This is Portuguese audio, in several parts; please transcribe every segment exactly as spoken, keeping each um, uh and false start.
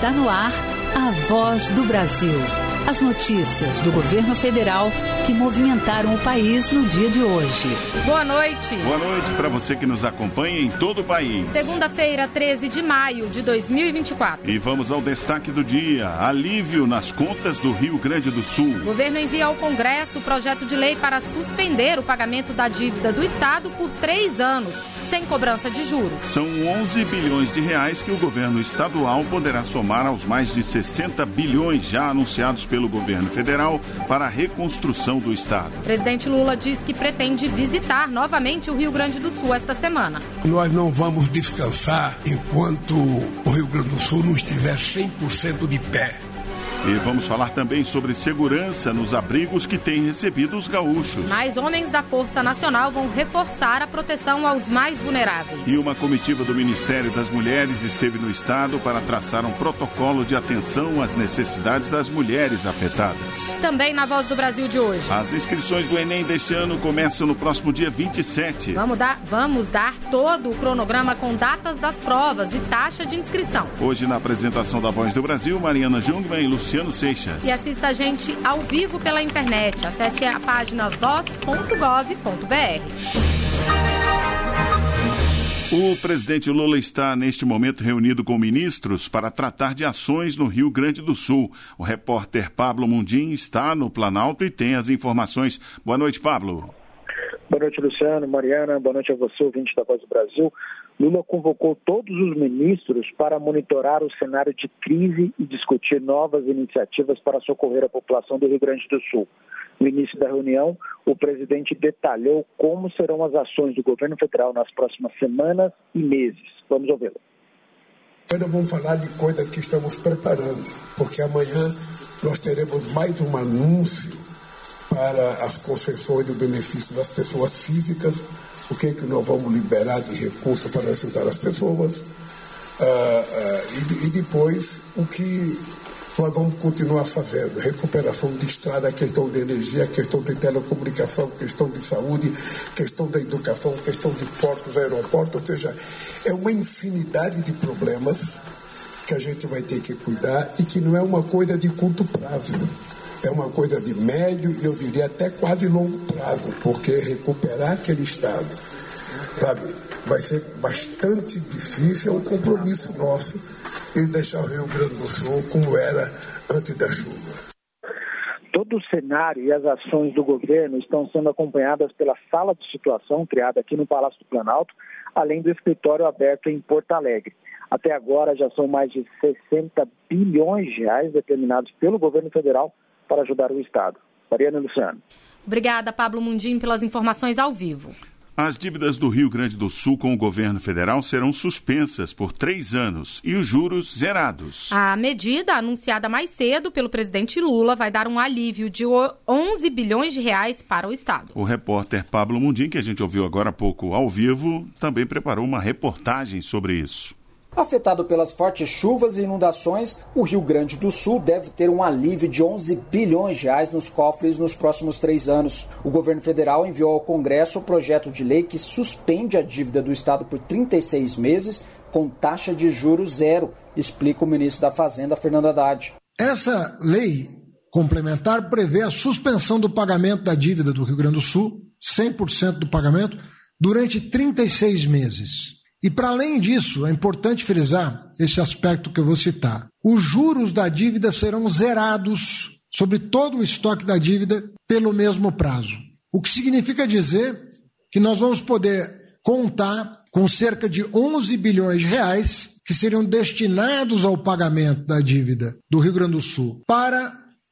Está no ar a Voz do Brasil. As notícias do governo federal que movimentaram o país no dia de hoje. Boa noite. Boa noite para você que nos acompanha em todo o país. Segunda-feira, treze de maio de dois mil e vinte e quatro. E vamos ao destaque do dia. Alívio nas contas do Rio Grande do Sul. O governo envia ao Congresso o projeto de lei para suspender o pagamento da dívida do Estado por três anos, sem cobrança de juros. São onze bilhões de reais que o governo estadual poderá somar aos mais de sessenta bilhões já anunciados pelo governo federal para a reconstrução do Estado. O presidente Lula diz que pretende visitar novamente o Rio Grande do Sul esta semana. Nós não vamos descansar enquanto o Rio Grande do Sul não estiver cem por cento de pé. E vamos falar também sobre segurança nos abrigos que têm recebido os gaúchos. Mais homens da Força Nacional vão reforçar a proteção aos mais vulneráveis. E uma comitiva do Ministério das Mulheres esteve no estado para traçar um protocolo de atenção às necessidades das mulheres afetadas. Também na Voz do Brasil de hoje. As inscrições do Enem deste ano começam no próximo dia vinte e sete. Vamos dar, vamos dar todo o cronograma com datas das provas e taxa de inscrição. Hoje, na apresentação da Voz do Brasil, Mariana Jungmann e Luciano Seixas. E assista a gente ao vivo pela internet. Acesse a página voz ponto gov ponto br. O presidente Lula está, neste momento, reunido com ministros para tratar de ações no Rio Grande do Sul. O repórter Pablo Mundim está no Planalto e tem as informações. Boa noite, Pablo. Boa noite, Luciano, Mariana. Boa noite a você, ouvinte da Voz do Brasil. Lula convocou todos os ministros para monitorar o cenário de crise e discutir novas iniciativas para socorrer a população do Rio Grande do Sul. No início da reunião, o presidente detalhou como serão as ações do governo federal nas próximas semanas e meses. Vamos ouvi-lo. Ainda vamos falar de coisas que estamos preparando, porque amanhã nós teremos mais um anúncio para as concessões do benefício das pessoas físicas. O que é que nós vamos liberar de recursos para ajudar as pessoas, uh, uh, e, e depois o que nós vamos continuar fazendo, recuperação de estrada, questão de energia, questão de telecomunicação, questão de saúde, questão da educação, questão de portos, aeroportos, ou seja, é uma infinidade de problemas que a gente vai ter que cuidar e que não é uma coisa de curto prazo. É uma coisa de médio e eu diria até quase longo prazo, porque recuperar aquele estado, sabe, vai ser bastante difícil, é um compromisso nosso em deixar o Rio Grande do Sul como era antes da chuva. Todo o cenário e as ações do governo estão sendo acompanhadas pela sala de situação criada aqui no Palácio do Planalto, além do escritório aberto em Porto Alegre. Até agora já são mais de sessenta bilhões de reais determinados pelo governo federal para ajudar o Estado. Mariana e Luciano. Obrigada, Pablo Mundim, pelas informações ao vivo. As dívidas do Rio Grande do Sul com o governo federal serão suspensas por três anos e os juros zerados. A medida, anunciada mais cedo pelo presidente Lula, vai dar um alívio de onze bilhões de reais para o Estado. O repórter Pablo Mundim, que a gente ouviu agora há pouco ao vivo, também preparou uma reportagem sobre isso. Afetado pelas fortes chuvas e inundações, o Rio Grande do Sul deve ter um alívio de onze bilhões de reais nos cofres nos próximos três anos. O governo federal enviou ao Congresso o projeto de lei que suspende a dívida do Estado por trinta e seis meses com taxa de juros zero, explica o ministro da Fazenda, Fernando Haddad. Essa lei complementar prevê a suspensão do pagamento da dívida do Rio Grande do Sul, cem por cento do pagamento, durante trinta e seis meses. E, para além disso, é importante frisar esse aspecto que eu vou citar. Os juros da dívida serão zerados sobre todo o estoque da dívida pelo mesmo prazo. O que significa dizer que nós vamos poder contar com cerca de onze bilhões de reais que seriam destinados ao pagamento da dívida do Rio Grande do Sul para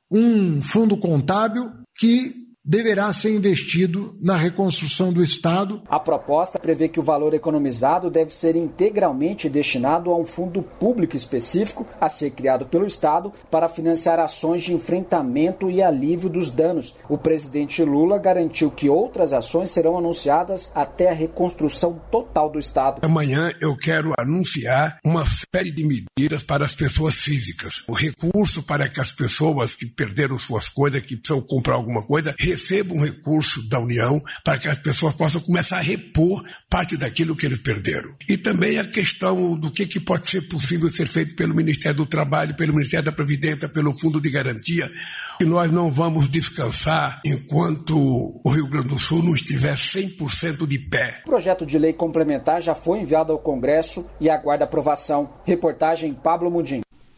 um fundo contábil que deverá ser investido na reconstrução do Estado. A proposta prevê que o valor economizado deve ser integralmente destinado a um fundo público específico a ser criado pelo Estado para financiar ações de enfrentamento e alívio dos danos. O presidente Lula garantiu que outras ações serão anunciadas até a reconstrução total do Estado. Amanhã eu quero anunciar uma série de medidas para as pessoas físicas. O recurso para que as pessoas que perderam suas coisas, que precisam comprar alguma coisa, recebam um recurso da União para que as pessoas possam começar a repor parte daquilo que eles perderam. E também a questão do que, que pode ser possível ser feito pelo Ministério do Trabalho, pelo Ministério da Previdência, pelo Fundo de Garantia, que nós não vamos descansar enquanto o Rio Grande do Sul não estiver cem por cento de pé. O projeto de lei complementar já foi enviado ao Congresso e aguarda aprovação. Reportagem Pablo Mundim.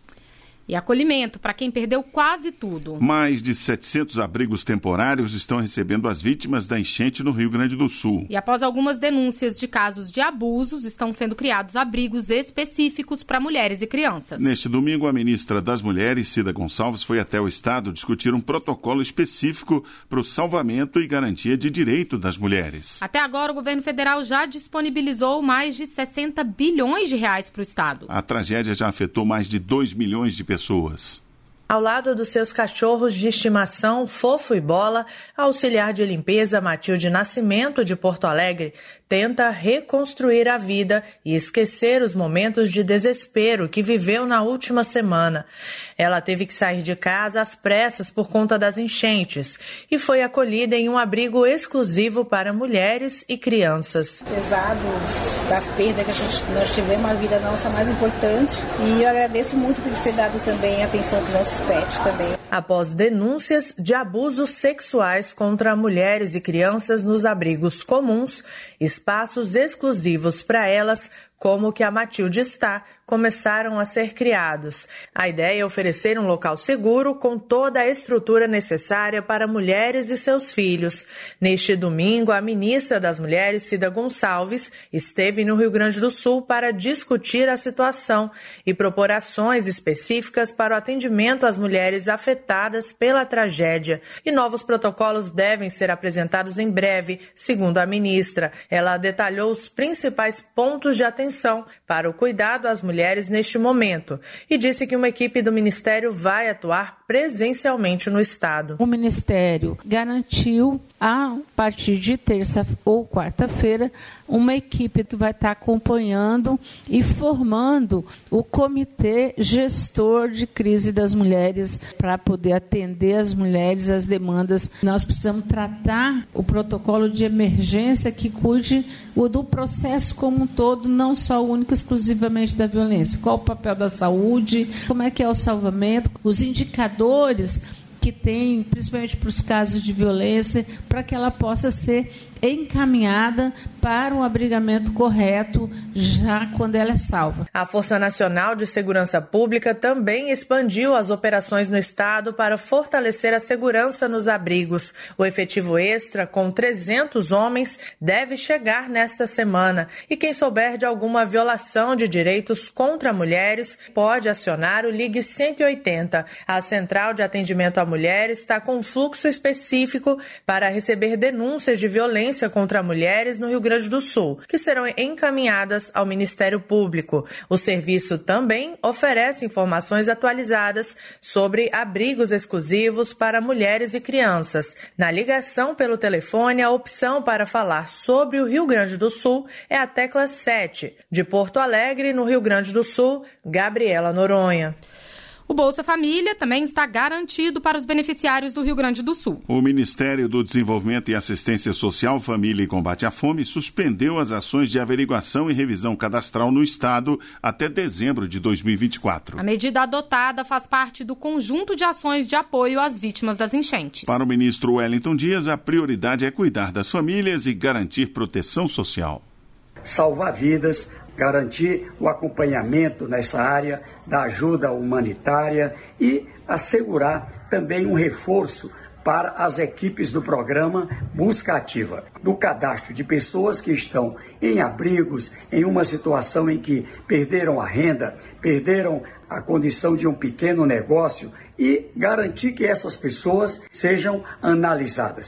E acolhimento para quem perdeu quase tudo. Mais de setecentos abrigos temporários estão recebendo as vítimas da enchente no Rio Grande do Sul. E após algumas denúncias de casos de abusos, estão sendo criados abrigos específicos para mulheres e crianças. Neste domingo, a ministra das Mulheres, Cida Gonçalves, foi até o Estado discutir um protocolo específico para o salvamento e garantia de direito das mulheres. Até agora, o governo federal já disponibilizou mais de sessenta bilhões de reais para o Estado. A tragédia já afetou mais de dois milhões de pessoas. pessoas. Ao lado dos seus cachorros de estimação, Fofo e Bola, a auxiliar de limpeza Matilde Nascimento, de Porto Alegre, tenta reconstruir a vida e esquecer os momentos de desespero que viveu na última semana. Ela teve que sair de casa às pressas por conta das enchentes e foi acolhida em um abrigo exclusivo para mulheres e crianças. Apesar dos, das perdas que a gente, nós tivemos, a vida nossa mais importante, e eu agradeço muito por eles terem dado também atenção para os nossos pets também. Após denúncias de abusos sexuais contra mulheres e crianças nos abrigos comuns, espaços exclusivos para elas, como o que a Matilde está, começaram a ser criados. A ideia é oferecer um local seguro com toda a estrutura necessária para mulheres e seus filhos. Neste domingo, a ministra das Mulheres, Cida Gonçalves, esteve no Rio Grande do Sul para discutir a situação e propor ações específicas para o atendimento às mulheres afetadas pela tragédia. E novos protocolos devem ser apresentados em breve, segundo a ministra. Ela detalhou os principais pontos de atenção para o cuidado às mulheres neste momento e disse que uma equipe do Ministério vai atuar presencialmente no Estado. O Ministério garantiu, a partir de terça ou quarta-feira, uma equipe que vai estar acompanhando e formando o Comitê Gestor de Crise das Mulheres para poder atender as mulheres, as demandas. Nós precisamos tratar o protocolo de emergência que cuide do processo como um todo, não só único exclusivamente da violência. Qual o papel da saúde, como é que é o salvamento, os indicadores que tem, principalmente para os casos de violência, para que ela possa ser encaminhada para um abrigamento correto já quando ela é salva. A Força Nacional de Segurança Pública também expandiu as operações no estado para fortalecer a segurança nos abrigos. O efetivo extra, com trezentos homens, deve chegar nesta semana. E quem souber de alguma violação de direitos contra mulheres pode acionar o Ligue cento e oitenta. A Central de Atendimento à Mulher está com um fluxo específico para receber denúncias de violência contra mulheres no Rio Grande do Sul, que serão encaminhadas ao Ministério Público. O serviço também oferece informações atualizadas sobre abrigos exclusivos para mulheres e crianças. Na ligação pelo telefone, a opção para falar sobre o Rio Grande do Sul é a tecla sete. De Porto Alegre, no Rio Grande do Sul, Gabriela Noronha. O Bolsa Família também está garantido para os beneficiários do Rio Grande do Sul. O Ministério do Desenvolvimento e Assistência Social, Família e Combate à Fome suspendeu as ações de averiguação e revisão cadastral no Estado até dezembro de dois mil e vinte e quatro. A medida adotada faz parte do conjunto de ações de apoio às vítimas das enchentes. Para o ministro Wellington Dias, a prioridade é cuidar das famílias e garantir proteção social. Salvar vidas, garantir o acompanhamento nessa área da ajuda humanitária e assegurar também um reforço para as equipes do programa Busca Ativa, do cadastro de pessoas que estão em abrigos, em uma situação em que perderam a renda, perderam a condição de um pequeno negócio e garantir que essas pessoas sejam analisadas.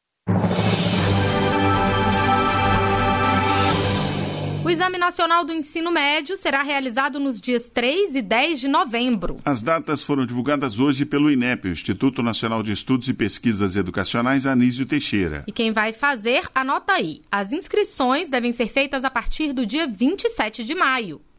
O Exame Nacional do Ensino Médio será realizado nos dias três e dez de novembro. As datas foram divulgadas hoje pelo INEP, o Instituto Nacional de Estudos e Pesquisas Educacionais Anísio Teixeira. E quem vai fazer, anota aí. As inscrições devem ser feitas a partir do dia vinte e sete de maio.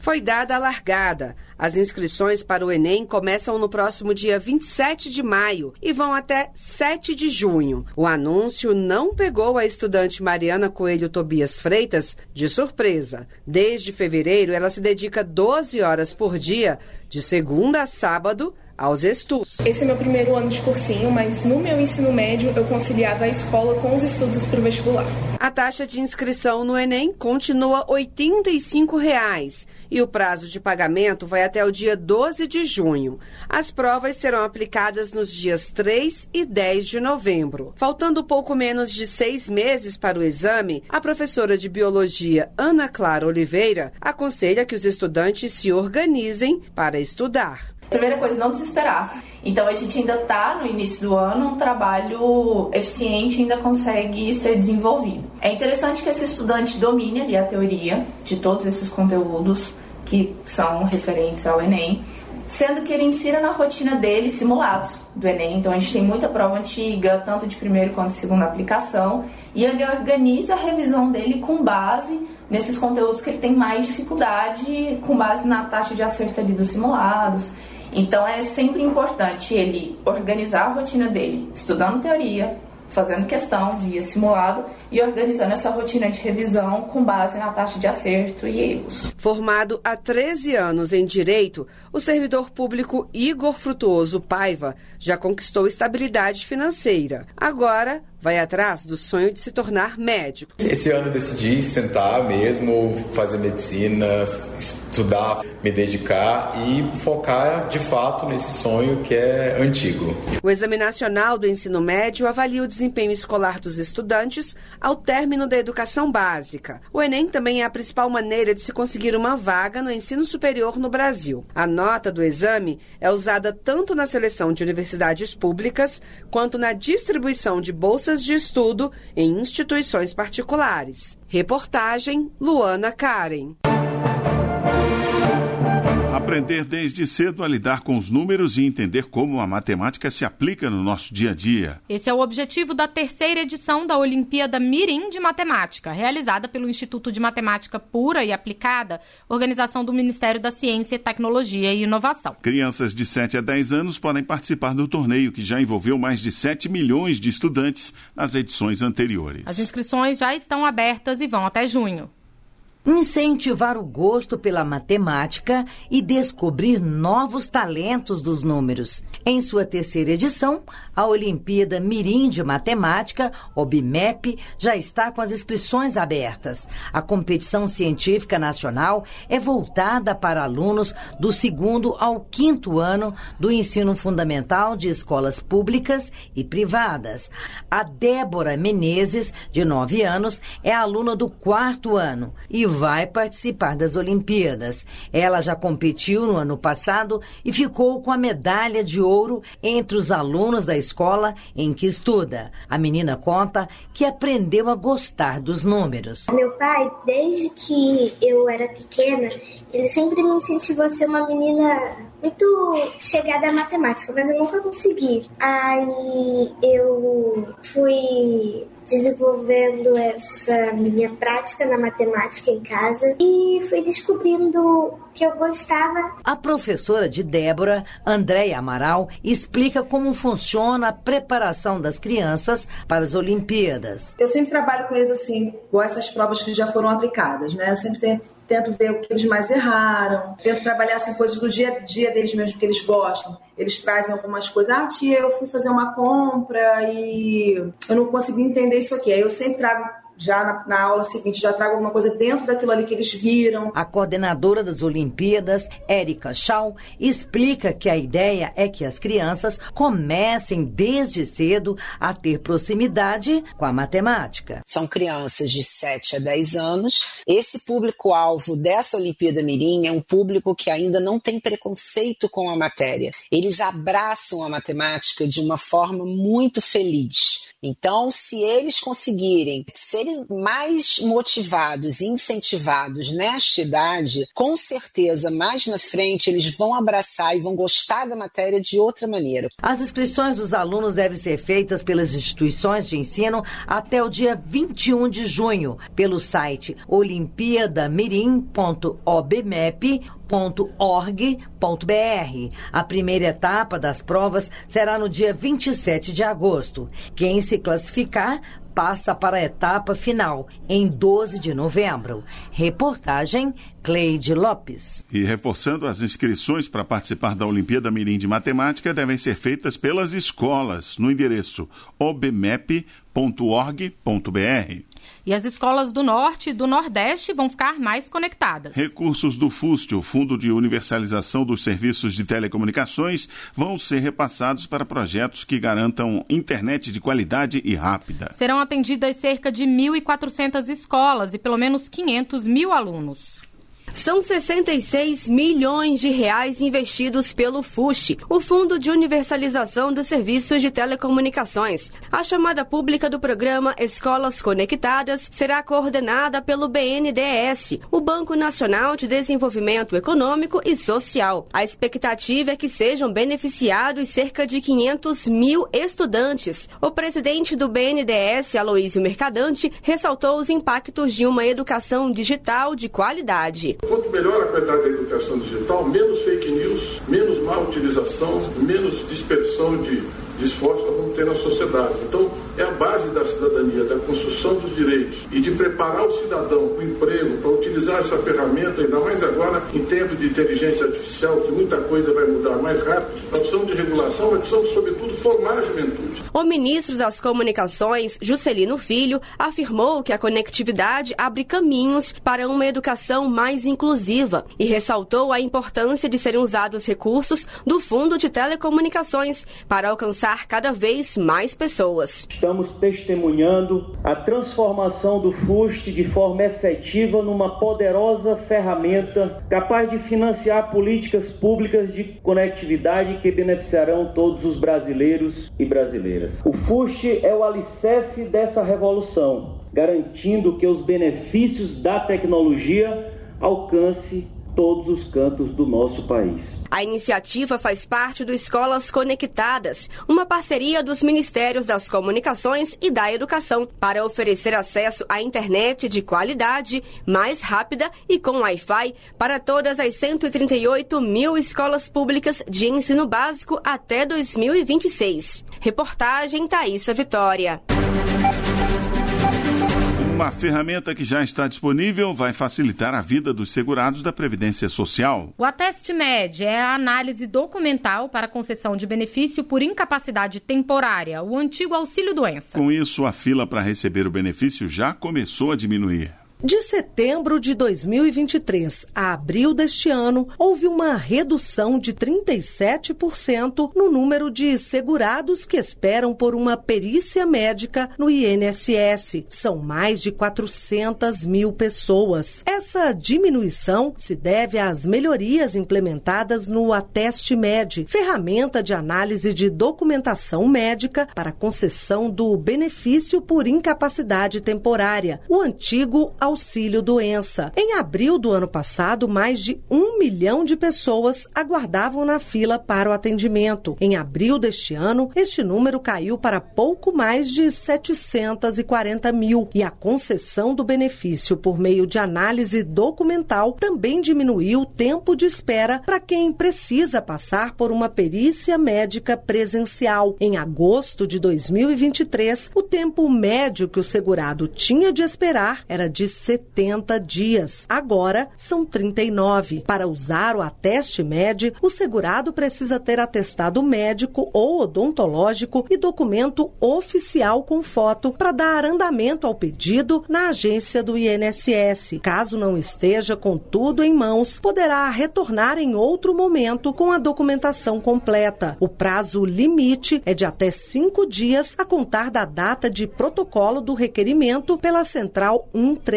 foi dada a largada. As inscrições para o Enem começam no próximo dia vinte e sete de maio e vão até sete de junho. O anúncio não pegou a estudante Mariana Coelho Tobias Freitas de surpresa. Desde fevereiro, ela se dedica doze horas por dia, de segunda a sábado, aos estudos. Esse é meu primeiro ano de cursinho, mas no meu ensino médio eu conciliava a escola com os estudos para o vestibular. A taxa de inscrição no Enem continua oitenta e cinco reais e o prazo de pagamento vai até o dia doze de junho. As provas serão aplicadas nos dias três e dez de novembro. Faltando pouco menos de seis meses para o exame, a professora de Biologia Ana Clara Oliveira aconselha que os estudantes se organizem para estudar. Primeira coisa, não desesperar. Então a gente ainda está no início do ano, um trabalho eficiente ainda consegue ser desenvolvido. É interessante que esse estudante domine ali a teoria de todos esses conteúdos que são referentes ao Enem, sendo que ele insira na rotina dele simulados do Enem. Então a gente tem muita prova antiga, tanto de primeiro quanto de segunda aplicação, e ele organiza a revisão dele com base nesses conteúdos que ele tem mais dificuldade, com base na taxa de acerto ali dos simulados. Então é sempre importante ele organizar a rotina dele, estudando teoria, fazendo questão via simulado e organizando essa rotina de revisão com base na taxa de acerto e erros. Formado há treze anos em Direito, o servidor público Igor Frutuoso Paiva já conquistou estabilidade financeira. Agora vai atrás do sonho de se tornar médico. Esse ano eu decidi sentar mesmo, fazer medicina, estudar, me dedicar e focar de fato nesse sonho que é antigo. O Exame Nacional do Ensino Médio avalia o desempenho escolar dos estudantes ao término da educação básica. O Enem também é a principal maneira de se conseguir uma vaga no ensino superior no Brasil. A nota do exame é usada tanto na seleção de universidades públicas quanto na distribuição de bolsas de estudo em instituições particulares. Reportagem Luana Karen. Aprender desde cedo a lidar com os números e entender como a matemática se aplica no nosso dia a dia. Esse é o objetivo da terceira edição da Olimpíada Mirim de Matemática, realizada pelo Instituto de Matemática Pura e Aplicada, organização do Ministério da Ciência, Tecnologia e Inovação. Crianças de sete a dez anos podem participar do torneio, que já envolveu mais de sete milhões de estudantes nas edições anteriores. As inscrições já estão abertas e vão até junho. Incentivar o gosto pela matemática e descobrir novos talentos dos números. Em sua terceira edição, a Olimpíada Mirim de Matemática, OBMEP, já está com as inscrições abertas. A competição científica nacional é voltada para alunos do segundo ao quinto ano do ensino fundamental de escolas públicas e privadas. A Débora Menezes, de nove anos, é aluna do quarto ano e vai participar das Olimpíadas. Ela já competiu no ano passado e ficou com a medalha de ouro entre os alunos da escola em que estuda. A menina conta que aprendeu a gostar dos números. Meu pai, desde que eu era pequena, ele sempre me incentivou a ser uma menina muito chegada à matemática, mas eu nunca consegui. Aí eu fui desenvolvendo essa minha prática na matemática em casa e fui descobrindo que eu gostava. A professora de Débora, Andréia Amaral, explica como funciona a preparação das crianças para as Olimpíadas. Eu sempre trabalho com eles assim, com essas provas que já foram aplicadas, né? Eu sempre tento Tento ver o que eles mais erraram, tento trabalhar assim, coisas do dia a dia deles mesmo que eles gostam. Eles trazem algumas coisas. Ah, tia, eu fui fazer uma compra e eu não consegui entender isso aqui. Aí eu sempre trago, já na, na aula seguinte, já trago alguma coisa dentro daquilo ali que eles viram. A coordenadora das Olimpíadas, Érica Shaw, explica que a ideia é que as crianças comecem desde cedo a ter proximidade com a matemática. São crianças de sete a dez anos. Esse público-alvo dessa Olimpíada Mirim é um público que ainda não tem preconceito com a matéria. Eles abraçam a matemática de uma forma muito feliz. Então, se eles conseguirem ser verem mais motivados e incentivados nesta idade, com certeza, mais na frente, eles vão abraçar e vão gostar da matéria de outra maneira. As inscrições dos alunos devem ser feitas pelas instituições de ensino até o dia vinte e um de junho, pelo site olimpiada mirim ponto obmep ponto org ponto br. A primeira etapa das provas será no dia vinte e sete de agosto. Quem se classificar passa para a etapa final, em doze de novembro. Reportagem Cleide Lopes. E reforçando, as inscrições para participar da Olimpíada Mirim de Matemática devem ser feitas pelas escolas, no endereço obmep ponto org ponto br. E as escolas do Norte e do Nordeste vão ficar mais conectadas. Recursos do FUST, o Fundo de Universalização dos Serviços de Telecomunicações, vão ser repassados para projetos que garantam internet de qualidade e rápida. Serão atendidas cerca de mil e quatrocentas escolas e pelo menos quinhentos mil alunos. São sessenta e seis milhões de reais investidos pelo FUST, o Fundo de Universalização dos Serviços de Telecomunicações. A chamada pública do programa Escolas Conectadas será coordenada pelo B N D E S, o Banco Nacional de Desenvolvimento Econômico e Social. A expectativa é que sejam beneficiados cerca de quinhentos mil estudantes. O presidente do B N D E S, Aloísio Mercadante, ressaltou os impactos de uma educação digital de qualidade. Quanto melhor a qualidade da educação digital, menos fake news, menos má utilização, menos dispersão de, de esforços nós vamos ter na sociedade. Então, é a base da cidadania, da construção dos direitos e de preparar o cidadão para o emprego, para utilizar essa ferramenta, ainda mais agora em tempo de inteligência artificial, que muita coisa vai mudar mais rápido. Nós precisamos de regulação, mas precisamos, sobretudo, formar a juventude. O ministro das Comunicações, Juscelino Filho, afirmou que a conectividade abre caminhos para uma educação mais inclusiva e ressaltou a importância de serem usados recursos do Fundo de Telecomunicações para alcançar cada vez mais pessoas. Estamos testemunhando a transformação do FUST de forma efetiva numa poderosa ferramenta capaz de financiar políticas públicas de conectividade que beneficiarão todos os brasileiros e brasileiras. O FUST é o alicerce dessa revolução, garantindo que os benefícios da tecnologia alcancem todos os cantos do nosso país. A iniciativa faz parte do Escolas Conectadas, uma parceria dos Ministérios das Comunicações e da Educação, para oferecer acesso à internet de qualidade, mais rápida e com Wi-Fi para todas as cento e trinta e oito mil escolas públicas de ensino básico até dois mil e vinte e seis. Reportagem Thaísa Vitória. Uma ferramenta que já está disponível vai facilitar a vida dos segurados da Previdência Social. O AtesteMed é a análise documental para concessão de benefício por incapacidade temporária, o antigo auxílio-doença. Com isso, a fila para receber o benefício já começou a diminuir. De setembro de dois mil e vinte e três a abril deste ano, houve uma redução de trinta e sete por cento no número de segurados que esperam por uma perícia médica no I N S S. São mais de quatrocentas mil pessoas. Essa diminuição se deve às melhorias implementadas no AtesteMed, ferramenta de análise de documentação médica para concessão do benefício por incapacidade temporária, o antigo auxílio-doença. Em abril do ano passado, mais de um milhão de pessoas aguardavam na fila para o atendimento. Em abril deste ano, este número caiu para pouco mais de setecentos e quarenta mil e a concessão do benefício por meio de análise documental também diminuiu o tempo de espera para quem precisa passar por uma perícia médica presencial. Em agosto de dois mil e vinte e três, o tempo médio que o segurado tinha de esperar era de setenta dias. Agora são trinta e nove. Para usar o AtesteMed, o segurado precisa ter atestado médico ou odontológico e documento oficial com foto para dar andamento ao pedido na agência do I N S S. Caso não esteja com tudo em mãos, poderá retornar em outro momento com a documentação completa. O prazo limite é de até cinco dias a contar da data de protocolo do requerimento pela Central cento e trinta e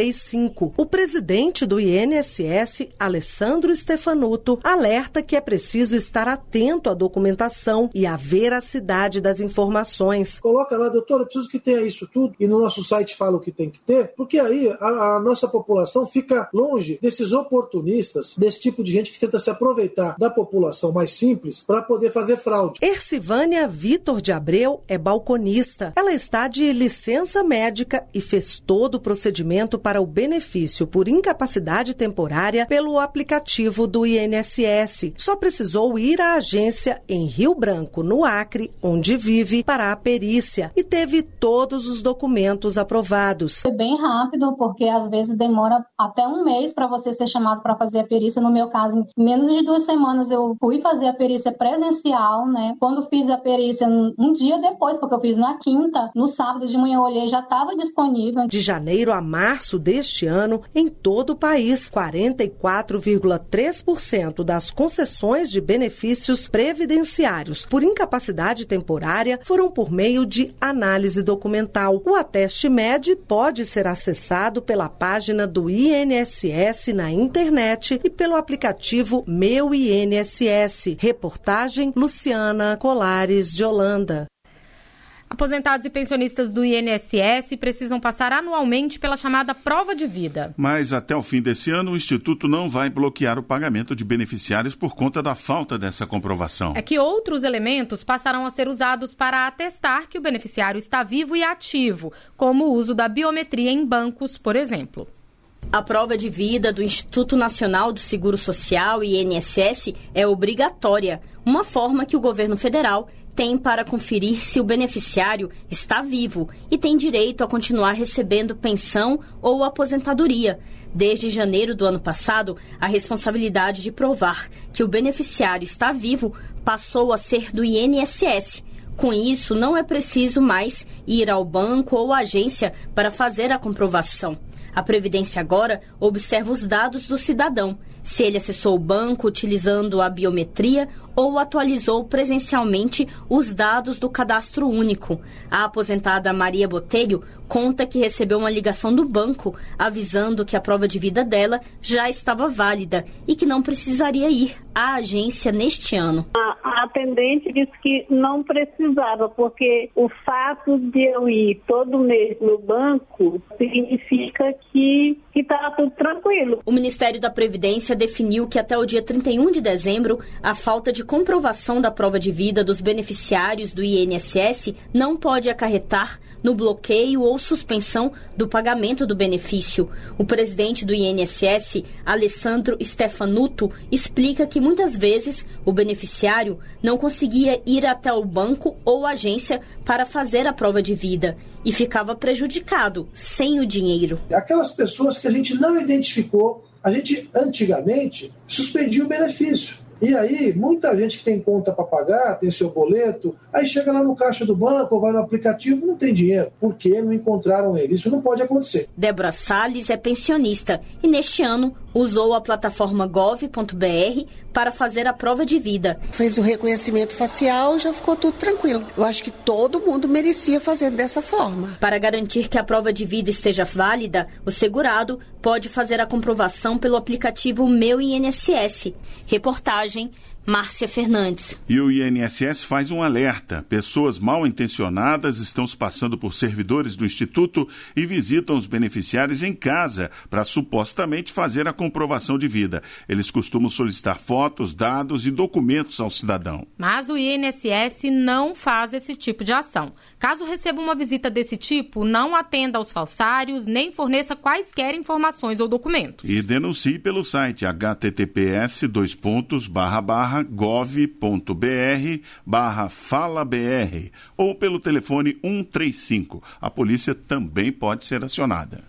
e cinco. O presidente do I N S S, Alessandro Stefanuto, alerta que é preciso estar atento à documentação e à veracidade das informações. Coloca lá, doutora, eu preciso que tenha isso tudo, e no nosso site fala o que tem que ter, porque aí a, a nossa população fica longe desses oportunistas, desse tipo de gente que tenta se aproveitar da população mais simples para poder fazer fraude. Ercivânia Vitor de Abreu é balconista. Ela está de licença médica e fez todo o procedimento para o benefício por incapacidade temporária pelo aplicativo do I N S S. Só precisou ir à agência em Rio Branco, no Acre, onde vive, para a perícia e teve todos os documentos aprovados. Foi bem rápido, porque às vezes demora até um mês para você ser chamado para fazer a perícia. No meu caso, em menos de duas semanas eu fui fazer a perícia presencial, né? Quando fiz a perícia um dia depois, porque eu fiz na quinta, no sábado de manhã eu olhei, já estava disponível. De janeiro a março deste ano, em todo o país, quarenta e quatro vírgula três por cento das concessões de benefícios previdenciários por incapacidade temporária foram por meio de análise documental. O Ateste Med pode ser acessado pela página do I N S S na internet e pelo aplicativo Meu I N S S. Reportagem Luciana Colares de Holanda. Aposentados e pensionistas do I N S S precisam passar anualmente pela chamada prova de vida. Mas até o fim desse ano, o Instituto não vai bloquear o pagamento de beneficiários por conta da falta dessa comprovação. É que outros elementos passarão a ser usados para atestar que o beneficiário está vivo e ativo, como o uso da biometria em bancos, por exemplo. A prova de vida do Instituto Nacional do Seguro Social, I N S S, é obrigatória, uma forma que o governo federal tem para conferir se o beneficiário está vivo e tem direito a continuar recebendo pensão ou aposentadoria. Desde janeiro do ano passado, a responsabilidade de provar que o beneficiário está vivo passou a ser do I N S S. Com isso, não é preciso mais ir ao banco ou agência para fazer a comprovação. A Previdência agora observa os dados do cidadão, se ele acessou o banco utilizando a biometria ou atualizou presencialmente os dados do cadastro único. A aposentada Maria Botelho conta que recebeu uma ligação do banco avisando que a prova de vida dela já estava válida e que não precisaria ir à agência neste ano. A atendente disse que não precisava, porque o fato de eu ir todo mês no banco significa que está tudo tranquilo. O Ministério da Previdência definiu que até o dia trinta e um de dezembro, a falta de comprovação da prova de vida dos beneficiários do I N S S não pode acarretar no bloqueio ou suspensão do pagamento do benefício. O presidente do I N S S, Alessandro Stefanuto, explica que muitas vezes o beneficiário não conseguia ir até o banco ou agência para fazer a prova de vida e ficava prejudicado, sem o dinheiro. Aquelas pessoas que a gente não identificou, a gente antigamente suspendia o benefício. E aí, muita gente que tem conta para pagar, tem seu boleto, aí chega lá no caixa do banco ou vai no aplicativo, não tem dinheiro. Por que não encontraram ele? Isso não pode acontecer. Débora Salles é pensionista e neste ano usou a plataforma gov ponto br para fazer a prova de vida. Fez o reconhecimento facial e já ficou tudo tranquilo. Eu acho que todo mundo merecia fazer dessa forma. Para garantir que a prova de vida esteja válida, o segurado pode fazer a comprovação pelo aplicativo Meu I N S S. Reportagem Márcia Fernandes. E o I N S S faz um alerta. Pessoas mal intencionadas estão se passando por servidores do Instituto e visitam os beneficiários em casa para supostamente fazer a comprovação de vida. Eles costumam solicitar fotos, dados e documentos ao cidadão. Mas o I N S S não faz esse tipo de ação. Caso receba uma visita desse tipo, não atenda aos falsários nem forneça quaisquer informações ou documentos. E denuncie pelo site h t t p s dois pontos barra barra gov ponto br barra fala br ou pelo telefone um três cinco. A polícia também pode ser acionada.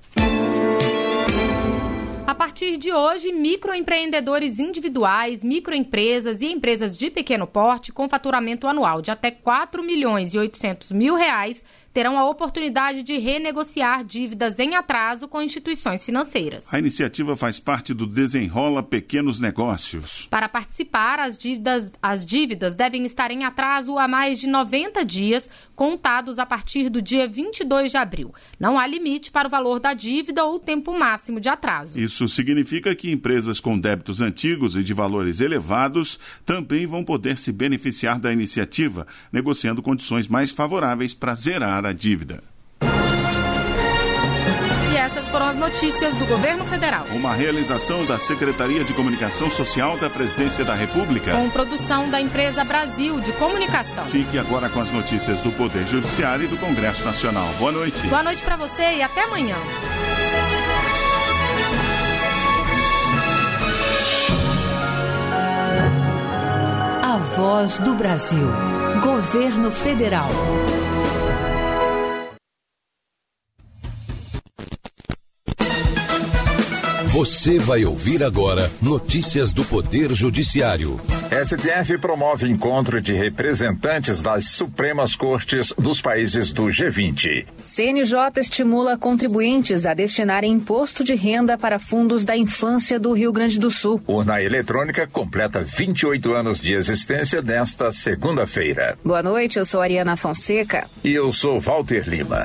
A partir de hoje, microempreendedores individuais, microempresas e empresas de pequeno porte com faturamento anual de até quatro milhões e oitocentos mil reais terão a oportunidade de renegociar dívidas em atraso com instituições financeiras. A iniciativa faz parte do Desenrola Pequenos Negócios. Para participar, as dívidas, as dívidas devem estar em atraso há mais de noventa dias, contados a partir do dia vinte e dois de abril. Não há limite para o valor da dívida ou tempo máximo de atraso. Isso significa que empresas com débitos antigos e de valores elevados também vão poder se beneficiar da iniciativa, negociando condições mais favoráveis para zerar a dívida. E essas foram as notícias do Governo Federal. Uma realização da Secretaria de Comunicação Social da Presidência da República. Com produção da Empresa Brasil de Comunicação. Fique agora com as notícias do Poder Judiciário e do Congresso Nacional. Boa noite. Boa noite para você e até amanhã. A Voz do Brasil. Governo Federal. Você vai ouvir agora notícias do Poder Judiciário. S T F promove encontro de representantes das Supremas Cortes dos países do G vinte. C N J estimula contribuintes a destinarem imposto de renda para fundos da infância do Rio Grande do Sul. Urna eletrônica completa vinte e oito anos de existência nesta segunda-feira. Boa noite, eu sou Ariana Fonseca. E eu sou Walter Lima.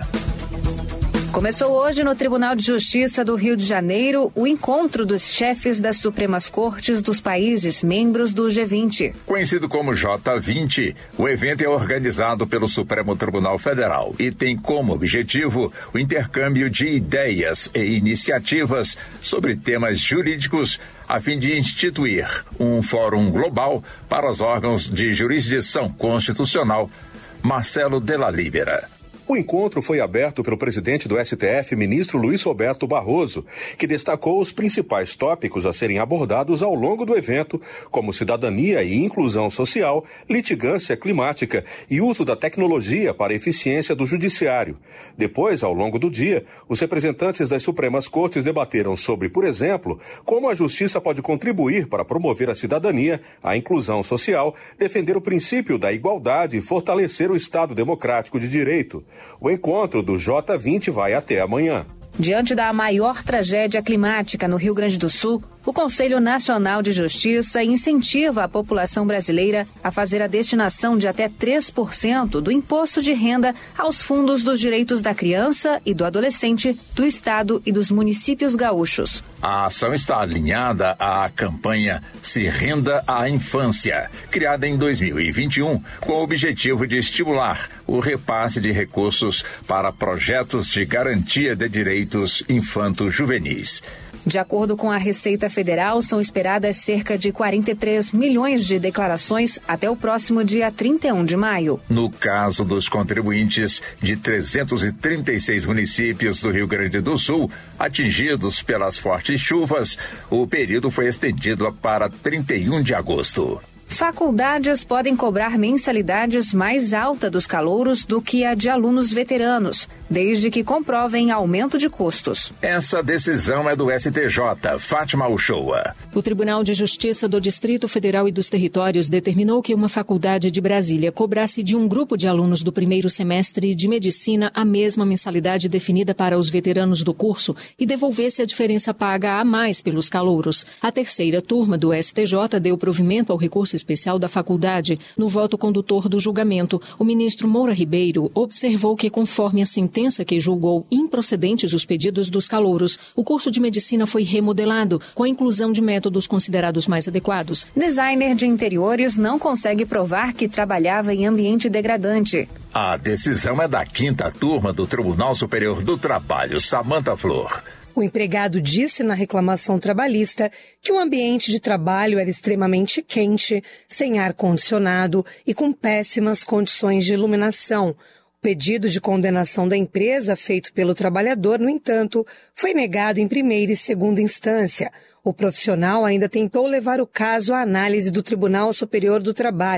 Começou hoje no Tribunal de Justiça do Rio de Janeiro o encontro dos chefes das Supremas Cortes dos países membros do G vinte. Conhecido como J vinte, o evento é organizado pelo Supremo Tribunal Federal e tem como objetivo o intercâmbio de ideias e iniciativas sobre temas jurídicos a fim de instituir um fórum global para os órgãos de jurisdição constitucional. Marcelo Della Libera. O encontro foi aberto pelo presidente do S T F, ministro Luiz Roberto Barroso, que destacou os principais tópicos a serem abordados ao longo do evento, como cidadania e inclusão social, litigância climática e uso da tecnologia para a eficiência do judiciário. Depois, ao longo do dia, os representantes das Supremas Cortes debateram sobre, por exemplo, como a justiça pode contribuir para promover a cidadania, a inclusão social, defender o princípio da igualdade e fortalecer o Estado democrático de direito. O encontro do J vinte vai até amanhã. Diante da maior tragédia climática no Rio Grande do Sul, o Conselho Nacional de Justiça incentiva a população brasileira a fazer a destinação de até três por cento do imposto de renda aos fundos dos direitos da criança e do adolescente do Estado e dos municípios gaúchos. A ação está alinhada à campanha Se Renda à Infância, criada em dois mil e vinte e um, com o objetivo de estimular o repasse de recursos para projetos de garantia de direitos infanto-juvenis. De acordo com a Receita Federal, são esperadas cerca de quarenta e três milhões de declarações até o próximo dia trinta e um de maio. No caso dos contribuintes de trezentos e trinta e seis municípios do Rio Grande do Sul, atingidos pelas fortes chuvas, o período foi estendido para trinta e um de agosto. Faculdades podem cobrar mensalidades mais alta dos calouros do que a de alunos veteranos, desde que comprovem aumento de custos. Essa decisão é do S T J. Fátima Uchoa. O Tribunal de Justiça do Distrito Federal e dos Territórios determinou que uma faculdade de Brasília cobrasse de um grupo de alunos do primeiro semestre de medicina a mesma mensalidade definida para os veteranos do curso e devolvesse a diferença paga a mais pelos calouros. A terceira turma do S T J deu provimento ao recurso especial da faculdade. No voto condutor do julgamento, o ministro Moura Ribeiro observou que, conforme a sentença que julgou improcedentes os pedidos dos calouros, o curso de medicina foi remodelado, com a inclusão de métodos considerados mais adequados. Designer de interiores não consegue provar que trabalhava em ambiente degradante. A decisão é da quinta turma do Tribunal Superior do Trabalho, Samanta Flor. O empregado disse na reclamação trabalhista que o ambiente de trabalho era extremamente quente, sem ar-condicionado e com péssimas condições de iluminação. O pedido de condenação da empresa feito pelo trabalhador, no entanto, foi negado em primeira e segunda instância. O profissional ainda tentou levar o caso à análise do Tribunal Superior do Trabalho,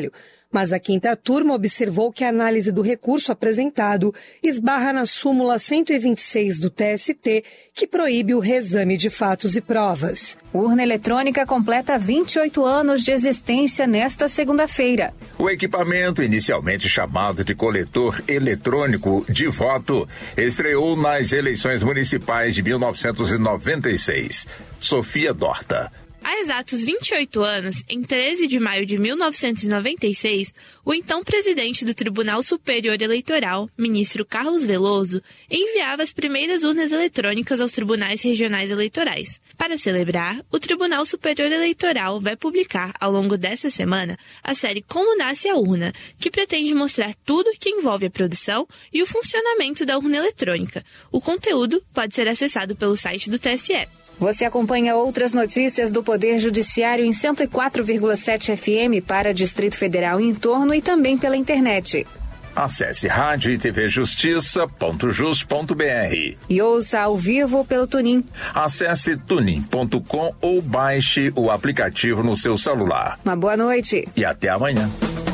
Mas a quinta turma observou que a análise do recurso apresentado esbarra na súmula cento e vinte e seis do T S T, que proíbe o reexame de fatos e provas. Urna eletrônica completa vinte e oito anos de existência nesta segunda-feira. O equipamento, inicialmente chamado de coletor eletrônico de voto, estreou nas eleições municipais de mil novecentos e noventa e seis. Sofia Dorta. Há exatos vinte e oito anos, em treze de maio de mil novecentos e noventa e seis, o então presidente do Tribunal Superior Eleitoral, ministro Carlos Veloso, enviava as primeiras urnas eletrônicas aos tribunais regionais eleitorais. Para celebrar, o Tribunal Superior Eleitoral vai publicar, ao longo desta semana, a série Como Nasce a Urna, que pretende mostrar tudo que envolve a produção e o funcionamento da urna eletrônica. O conteúdo pode ser acessado pelo site do T S E. Você acompanha outras notícias do Poder Judiciário em cento e quatro vírgula sete F M para Distrito Federal e em torno e também pela internet. Acesse rádio e tv justiça ponto jus ponto br. E ouça ao vivo pelo Tunin. Acesse tunin ponto com ou baixe o aplicativo no seu celular. Uma boa noite. E até amanhã.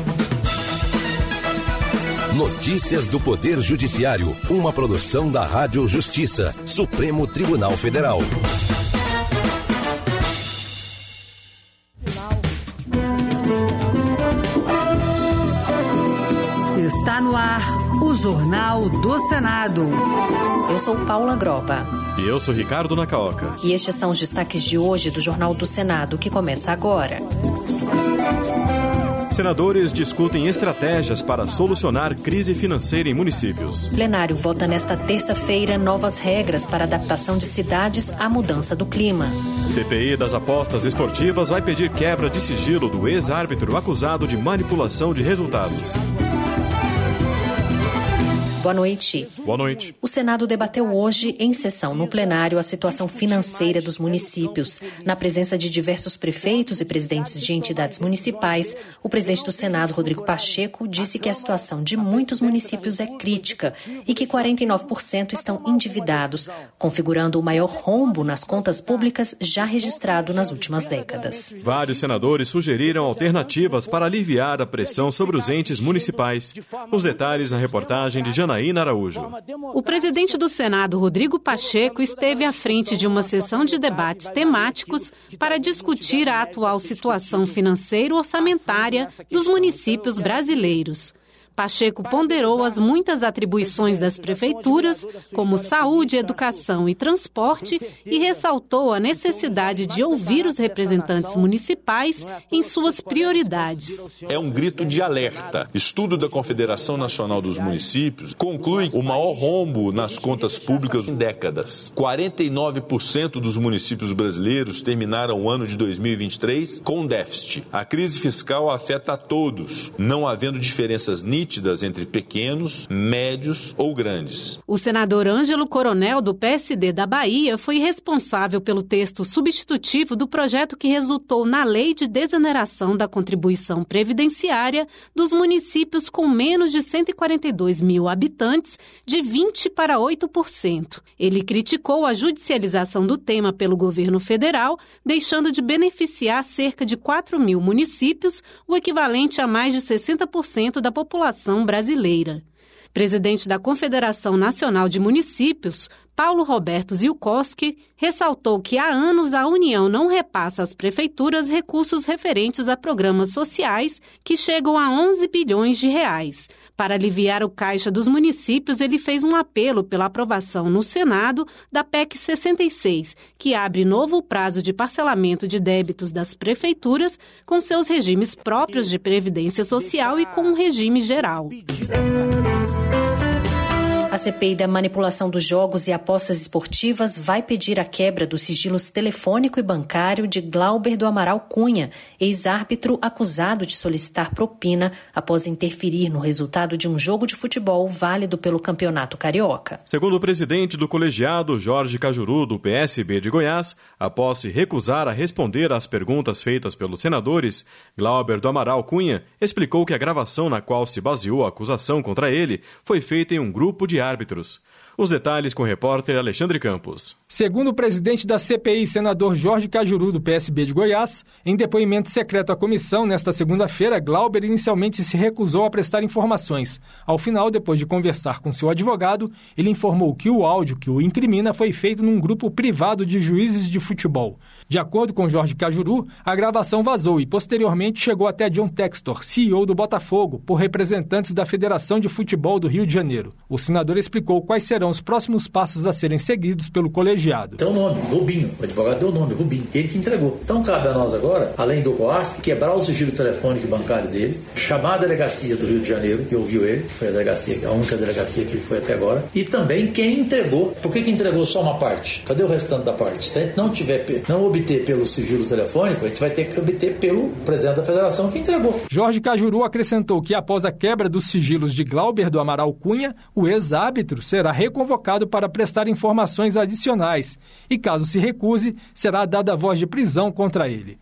Notícias do Poder Judiciário, uma produção da Rádio Justiça, Supremo Tribunal Federal. Está no ar o Jornal do Senado. Eu sou Paula Groba. E eu sou Ricardo Nacaoca. E estes são os destaques de hoje do Jornal do Senado, que começa agora. Senadores discutem estratégias para solucionar crise financeira em municípios. Plenário vota nesta terça-feira novas regras para adaptação de cidades à mudança do clima. C P I das apostas esportivas vai pedir quebra de sigilo do ex-árbitro acusado de manipulação de resultados. Boa noite. Boa noite. O Senado debateu hoje, em sessão no plenário, a situação financeira dos municípios. Na presença de diversos prefeitos e presidentes de entidades municipais, o presidente do Senado, Rodrigo Pacheco, disse que a situação de muitos municípios é crítica e que quarenta e nove por cento estão endividados, configurando o maior rombo nas contas públicas já registrado nas últimas décadas. Vários senadores sugeriram alternativas para aliviar a pressão sobre os entes municipais. Os detalhes na reportagem de Janaína Araújo. O presidente do Senado, Rodrigo Pacheco, esteve à frente de uma sessão de debates temáticos para discutir a atual situação financeiro-orçamentária dos municípios brasileiros. Pacheco ponderou as muitas atribuições das prefeituras, como saúde, educação e transporte, e ressaltou a necessidade de ouvir os representantes municipais em suas prioridades. É um grito de alerta. Estudo da Confederação Nacional dos Municípios conclui o maior rombo nas contas públicas em décadas. quarenta e nove por cento dos municípios brasileiros terminaram o ano de dois mil e vinte e três com déficit. A crise fiscal afeta a todos, não havendo diferenças nítidas entre pequenos, médios ou grandes. O senador Ângelo Coronel, do P S D da Bahia, foi responsável pelo texto substitutivo do projeto que resultou na Lei de Desoneração da Contribuição Previdenciária dos municípios com menos de cento e quarenta e dois mil habitantes, de vinte para oito por cento. Ele criticou a judicialização do tema pelo governo federal, deixando de beneficiar cerca de quatro mil municípios, o equivalente a mais de sessenta por cento da população brasileira. Presidente da Confederação Nacional de Municípios, Paulo Roberto Zielkowski, ressaltou que há anos a União não repassa às prefeituras recursos referentes a programas sociais que chegam a onze bilhões de reais. Para aliviar o caixa dos municípios, ele fez um apelo pela aprovação no Senado da P E C sessenta e seis, que abre novo prazo de parcelamento de débitos das prefeituras com seus regimes próprios de previdência social e com um regime geral. A C P I da manipulação dos jogos e apostas esportivas vai pedir a quebra dos sigilos telefônico e bancário de Glauber do Amaral Cunha, ex-árbitro acusado de solicitar propina após interferir no resultado de um jogo de futebol válido pelo Campeonato Carioca. Segundo o presidente do colegiado, Jorge Cajuru, do P S B de Goiás, após se recusar a responder às perguntas feitas pelos senadores, Glauber do Amaral Cunha explicou que a gravação na qual se baseou a acusação contra ele foi feita em um grupo de árbitros. Os detalhes com o repórter Alexandre Campos. Segundo o presidente da C P I, senador Jorge Cajuru, do P S B de Goiás, em depoimento secreto à comissão, nesta segunda-feira, Glauber inicialmente se recusou a prestar informações. Ao final, depois de conversar com seu advogado, ele informou que o áudio que o incrimina foi feito num grupo privado de juízes de futebol. De acordo com Jorge Cajuru, a gravação vazou e, posteriormente, chegou até John Textor, C E O do Botafogo, por representantes da Federação de Futebol do Rio de Janeiro. O senador explicou quais serão os próximos passos a serem seguidos pelo colegiado. Tem o nome, Rubinho. O advogado deu o nome, Rubinho. Ele que entregou. Então cabe a nós agora, além do COAF, quebrar o sigilo telefônico e bancário dele, chamar a delegacia do Rio de Janeiro, que ouviu ele, que foi a delegacia, a única delegacia que ele foi até agora, e também quem entregou. Por que que entregou só uma parte? Cadê o restante da parte? Se a gente não, tiver, não obter pelo sigilo telefônico, a gente vai ter que obter pelo presidente da federação que entregou. Jorge Cajuru acrescentou que após a quebra dos sigilos de Glauber do Amaral Cunha, o ex-árbitro será reconvocado para prestar informações adicionais e, caso se recuse, será dada voz de prisão contra ele.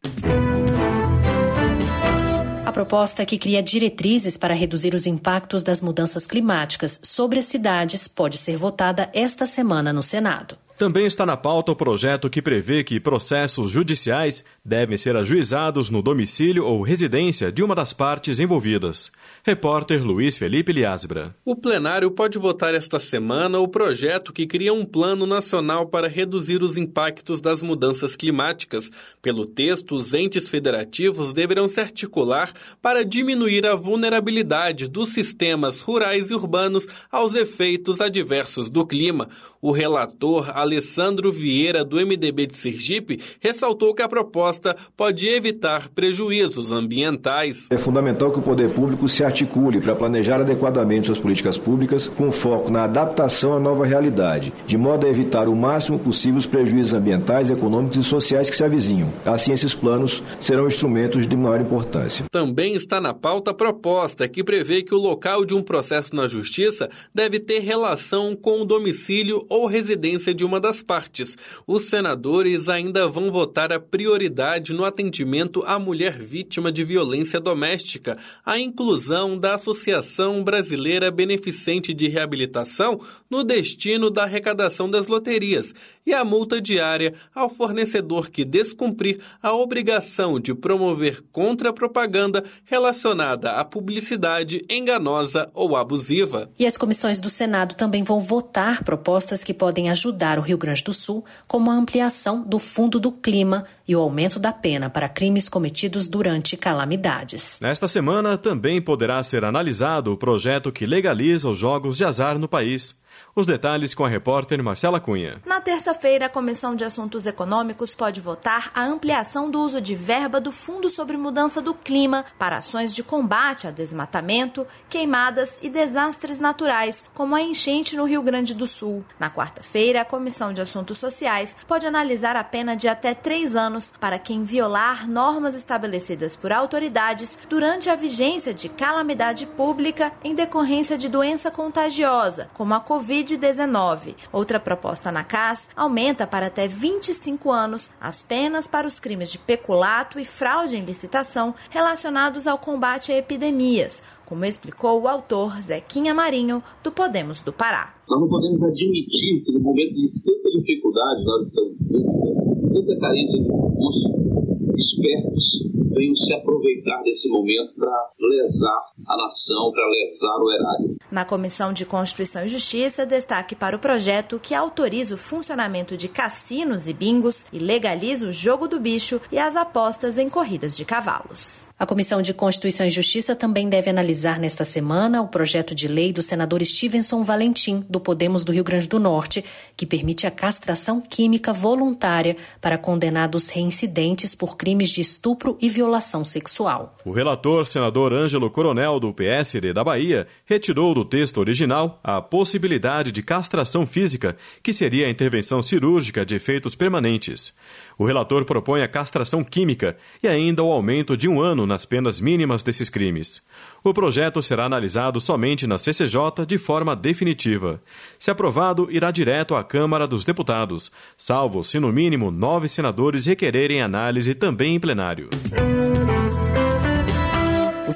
A proposta que cria diretrizes para reduzir os impactos das mudanças climáticas sobre as cidades pode ser votada esta semana no Senado. Também está na pauta o projeto que prevê que processos judiciais devem ser ajuizados no domicílio ou residência de uma das partes envolvidas. Repórter Luiz Felipe Liasbra. O plenário pode votar esta semana o projeto que cria um plano nacional para reduzir os impactos das mudanças climáticas. Pelo texto, os entes federativos deverão se articular para diminuir a vulnerabilidade dos sistemas rurais e urbanos aos efeitos adversos do clima. O relator Alessandro Vieira, do M D B de Sergipe, ressaltou que a proposta pode evitar prejuízos ambientais. É fundamental que o poder público se articule para planejar adequadamente suas políticas públicas com foco na adaptação à nova realidade, de modo a evitar o máximo possível os prejuízos ambientais, econômicos e sociais que se avizinham. Assim, esses planos serão instrumentos de maior importância. Também está na pauta a proposta que prevê que o local de um processo na Justiça deve ter relação com o domicílio ou residência de uma das partes. Os senadores ainda vão votar a prioridade no atendimento à mulher vítima de violência doméstica, a inclusão da Associação Brasileira Beneficente de Reabilitação no destino da arrecadação das loterias e a multa diária ao fornecedor que descumprir a obrigação de promover contra-propaganda relacionada à publicidade enganosa ou abusiva. E as comissões do Senado também vão votar propostas que podem ajudar o Rio Grande do Sul, como a ampliação do Fundo do Clima e o aumento da pena para crimes cometidos durante calamidades. Nesta semana também poderá ser analisado o projeto que legaliza os jogos de azar no país. Os detalhes com a repórter Marcela Cunha. Na terça-feira, a Comissão de Assuntos Econômicos pode votar a ampliação do uso de verba do Fundo sobre Mudança do Clima para ações de combate ao desmatamento, queimadas e desastres naturais, como a enchente no Rio Grande do Sul. Na quarta-feira, a Comissão de Assuntos Sociais pode analisar a pena de até três anos para quem violar normas estabelecidas por autoridades durante a vigência de calamidade pública em decorrência de doença contagiosa, como a covid dezenove. Outra proposta na C A S aumenta para até vinte e cinco anos as penas para os crimes de peculato e fraude em licitação relacionados ao combate a epidemias, como explicou o autor Zequinha Marinho, do Podemos do Pará. Nós não podemos admitir que no momento de tanta dificuldade na saúde pública, tanta carência de recursos, espertos venham se aproveitar desse momento para lesar a nação, para lesar o erário. Na Comissão de Constituição e Justiça, destaque para o projeto que autoriza o funcionamento de cassinos e bingos e legaliza o jogo do bicho e as apostas em corridas de cavalos. A Comissão de Constituição e Justiça também deve analisar nesta semana o projeto de lei do senador Stevenson Valentim, do Podemos do Rio Grande do Norte, que permite a castração química voluntária para condenados reincidentes por crimes de estupro e violação sexual. O relator, senador Ângelo Coronel, do P S D da Bahia, retirou do texto original a possibilidade de castração física, que seria a intervenção cirúrgica de efeitos permanentes. O relator propõe a castração química e ainda o aumento de um ano nas penas mínimas desses crimes. O projeto será analisado somente na C C J de forma definitiva. Se aprovado, irá direto à Câmara dos Deputados, salvo se no mínimo nove senadores requererem análise também em plenário. O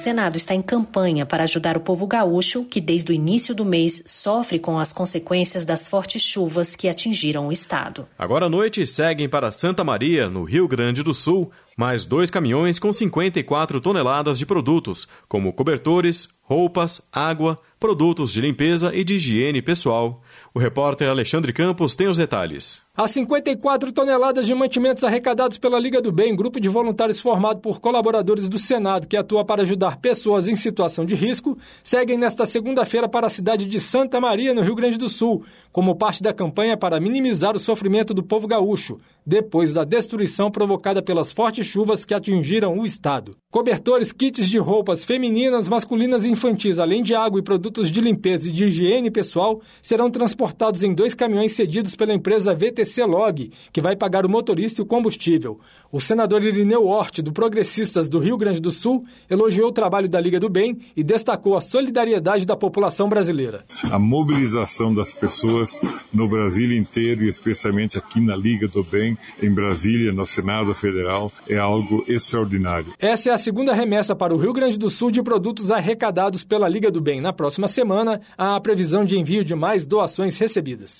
Senado está em campanha para ajudar o povo gaúcho, que desde o início do mês sofre com as consequências das fortes chuvas que atingiram o estado. Agora à noite seguem para Santa Maria, no Rio Grande do Sul, mais dois caminhões com cinquenta e quatro toneladas de produtos, como cobertores, roupas, água, produtos de limpeza e de higiene pessoal. O repórter Alexandre Campos tem os detalhes. As cinquenta e quatro toneladas de mantimentos arrecadados pela Liga do Bem, grupo de voluntários formado por colaboradores do Senado que atua para ajudar pessoas em situação de risco, seguem nesta segunda-feira para a cidade de Santa Maria, no Rio Grande do Sul, como parte da campanha para minimizar o sofrimento do povo gaúcho, depois da destruição provocada pelas fortes chuvas que atingiram o estado. Cobertores, kits de roupas femininas, masculinas e infantis, além de água e produtos de limpeza e de higiene pessoal, serão transportados em dois caminhões cedidos pela empresa V T C Log, que vai pagar o motorista e o combustível. O senador Irineu Hort, do Progressistas do Rio Grande do Sul, elogiou o trabalho da Liga do Bem e destacou a solidariedade da população brasileira. A mobilização das pessoas no Brasil inteiro e especialmente aqui na Liga do Bem, em Brasília, no Senado Federal, é algo extraordinário. Essa é a segunda remessa para o Rio Grande do Sul de produtos arrecadados pela Liga do Bem. Na próxima semana, há a previsão de envio de mais doações recebidas.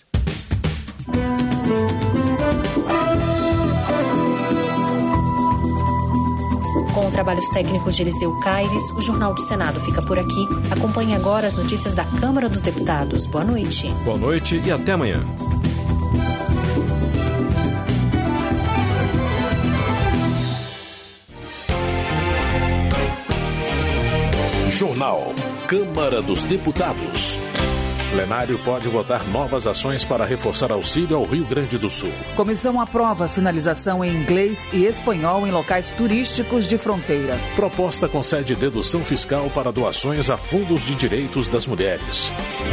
Com trabalhos técnicos de Eliseu Caires, o Jornal do Senado fica por aqui. Acompanhe agora as notícias da Câmara dos Deputados. Boa noite. Boa noite e até amanhã. Jornal Câmara dos Deputados. Plenário pode votar novas ações para reforçar auxílio ao Rio Grande do Sul. Comissão aprova sinalização em inglês e espanhol em locais turísticos de fronteira. Proposta concede dedução fiscal para doações a fundos de direitos das mulheres.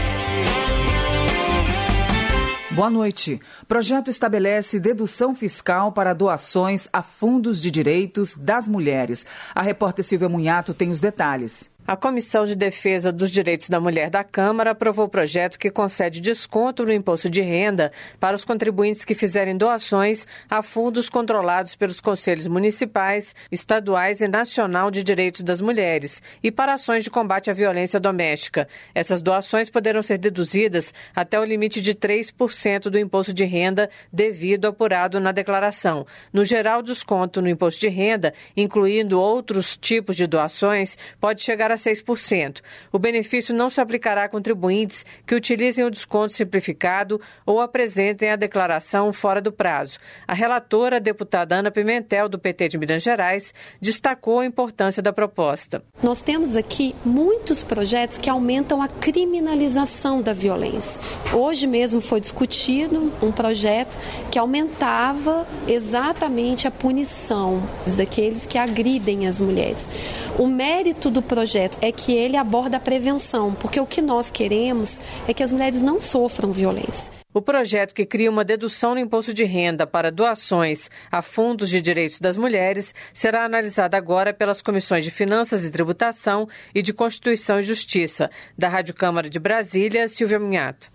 Boa noite. Projeto estabelece dedução fiscal para doações a fundos de direitos das mulheres. A repórter Silvia Munhato tem os detalhes. A Comissão de Defesa dos Direitos da Mulher da Câmara aprovou o projeto que concede desconto no imposto de renda para os contribuintes que fizerem doações a fundos controlados pelos Conselhos Municipais, Estaduais e Nacional de Direitos das Mulheres e para ações de combate à violência doméstica. Essas doações poderão ser deduzidas até o limite de três por cento do imposto de renda devido apurado na declaração. No geral, o desconto no imposto de renda, incluindo outros tipos de doações, pode chegar a seis por cento. O benefício não se aplicará a contribuintes que utilizem o desconto simplificado ou apresentem a declaração fora do prazo. A relatora, a deputada Ana Pimentel, do P T de Minas Gerais, destacou a importância da proposta. Nós temos aqui muitos projetos que aumentam a criminalização da violência. Hoje mesmo foi discutido um projeto que aumentava exatamente a punição daqueles que agridem as mulheres. O mérito do projeto é que ele aborda a prevenção, porque o que nós queremos é que as mulheres não sofram violência. O projeto que cria uma dedução no imposto de renda para doações a fundos de direitos das mulheres será analisado agora pelas comissões de Finanças e Tributação e de Constituição e Justiça. Da Rádio Câmara de Brasília, Silvia Munhato.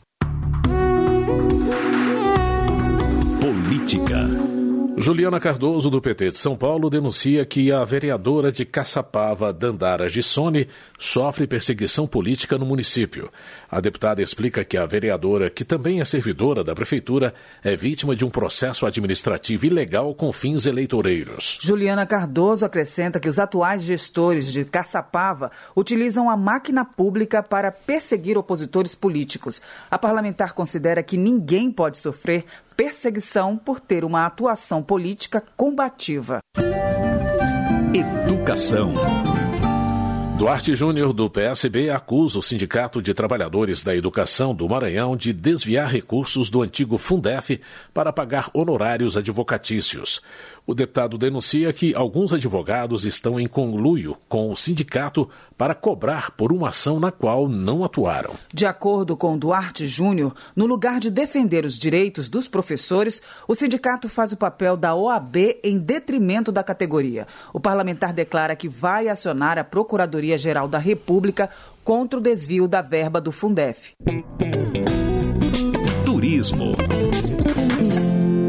Política. Juliana Cardoso, do P T de São Paulo, denuncia que a vereadora de Caçapava, Dandara Gissoni, sofre perseguição política no município. A deputada explica que a vereadora, que também é servidora da prefeitura, é vítima de um processo administrativo ilegal com fins eleitoreiros. Juliana Cardoso acrescenta que os atuais gestores de Caçapava utilizam a máquina pública para perseguir opositores políticos. A parlamentar considera que ninguém pode sofrer perseguição por ter uma atuação política combativa. Educação. Duarte Júnior, do P S B, acusa o Sindicato de Trabalhadores da Educação do Maranhão de desviar recursos do antigo Fundef para pagar honorários advocatícios. O deputado denuncia que alguns advogados estão em conluio com o sindicato para cobrar por uma ação na qual não atuaram. De acordo com Duarte Júnior, no lugar de defender os direitos dos professores, o sindicato faz o papel da O A B em detrimento da categoria. O parlamentar declara que vai acionar a Procuradoria-Geral da República contra o desvio da verba do Fundef. Turismo.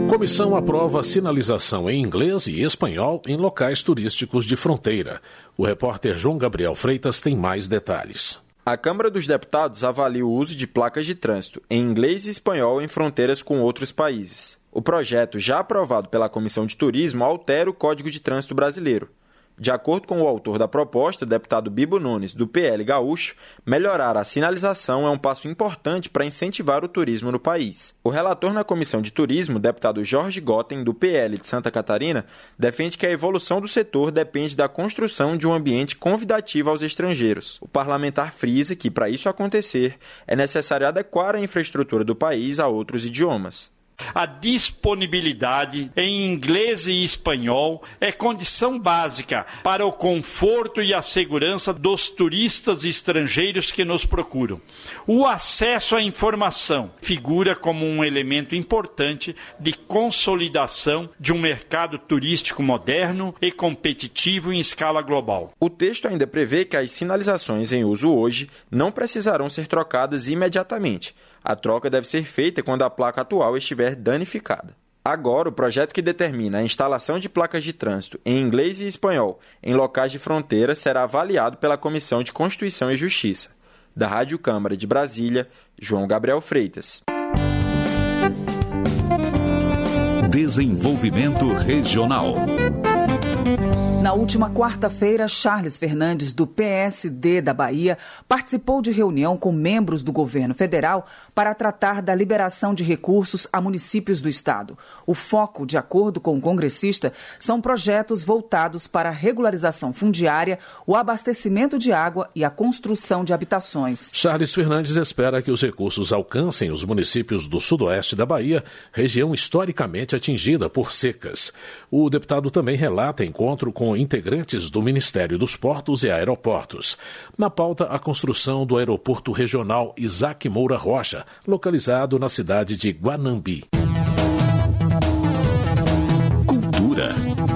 Comissão aprova sinalização em inglês e espanhol em locais turísticos de fronteira. O repórter João Gabriel Freitas tem mais detalhes. A Câmara dos Deputados avalia o uso de placas de trânsito em inglês e espanhol em fronteiras com outros países. O projeto, já aprovado pela Comissão de Turismo, altera o Código de Trânsito Brasileiro. De acordo com o autor da proposta, deputado Bibo Nunes, do P L Gaúcho, melhorar a sinalização é um passo importante para incentivar o turismo no país. O relator na Comissão de Turismo, deputado Jorge Gotten, do P L de Santa Catarina, defende que a evolução do setor depende da construção de um ambiente convidativo aos estrangeiros. O parlamentar frisa que, para isso acontecer, é necessário adequar a infraestrutura do país a outros idiomas. A disponibilidade em inglês e espanhol é condição básica para o conforto e a segurança dos turistas estrangeiros que nos procuram. O acesso à informação figura como um elemento importante de consolidação de um mercado turístico moderno e competitivo em escala global. O texto ainda prevê que as sinalizações em uso hoje não precisarão ser trocadas imediatamente. A troca deve ser feita quando a placa atual estiver danificada. Agora, o projeto que determina a instalação de placas de trânsito em inglês e espanhol em locais de fronteira será avaliado pela Comissão de Constituição e Justiça. Da Rádio Câmara de Brasília, João Gabriel Freitas. Desenvolvimento Regional. Na última quarta-feira, Charles Fernandes, do P S D da Bahia, participou de reunião com membros do governo federal para tratar da liberação de recursos a municípios do estado. O foco, de acordo com o congressista, são projetos voltados para a regularização fundiária, o abastecimento de água e a construção de habitações. Charles Fernandes espera que os recursos alcancem os municípios do sudoeste da Bahia, região historicamente atingida por secas. O deputado também relata encontro com integrantes do Ministério dos Portos e Aeroportos. Na pauta, a construção do aeroporto regional Isaac Moura Rocha, localizado na cidade de Guanambi. Cultura.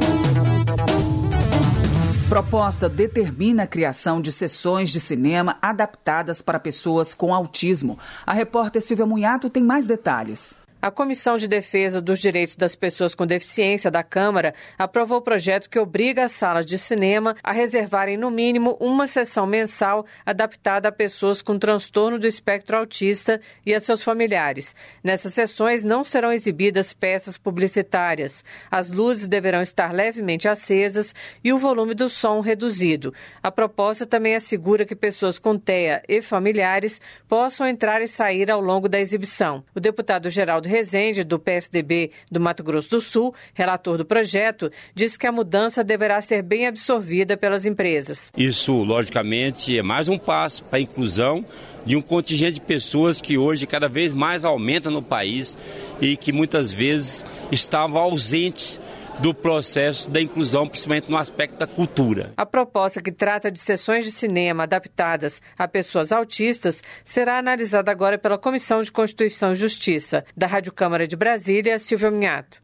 Proposta determina a criação de sessões de cinema adaptadas para pessoas com autismo. A repórter Silvia Munhato tem mais detalhes. A Comissão de Defesa dos Direitos das Pessoas com Deficiência da Câmara aprovou o projeto que obriga as salas de cinema a reservarem no mínimo uma sessão mensal adaptada a pessoas com transtorno do espectro autista e a seus familiares. Nessas sessões não serão exibidas peças publicitárias. As luzes deverão estar levemente acesas e o volume do som reduzido. A proposta também assegura que pessoas com T E A e familiares possam entrar e sair ao longo da exibição. O deputado Geraldo Rezende, do P S D B do Mato Grosso do Sul, relator do projeto, diz que a mudança deverá ser bem absorvida pelas empresas. Isso, logicamente, é mais um passo para a inclusão de um contingente de pessoas que hoje cada vez mais aumenta no país e que muitas vezes estavam ausentes do processo da inclusão, principalmente no aspecto da cultura. A proposta, que trata de sessões de cinema adaptadas a pessoas autistas, será analisada agora pela Comissão de Constituição e Justiça. Da Rádio Câmara de Brasília, Silvia Minhato.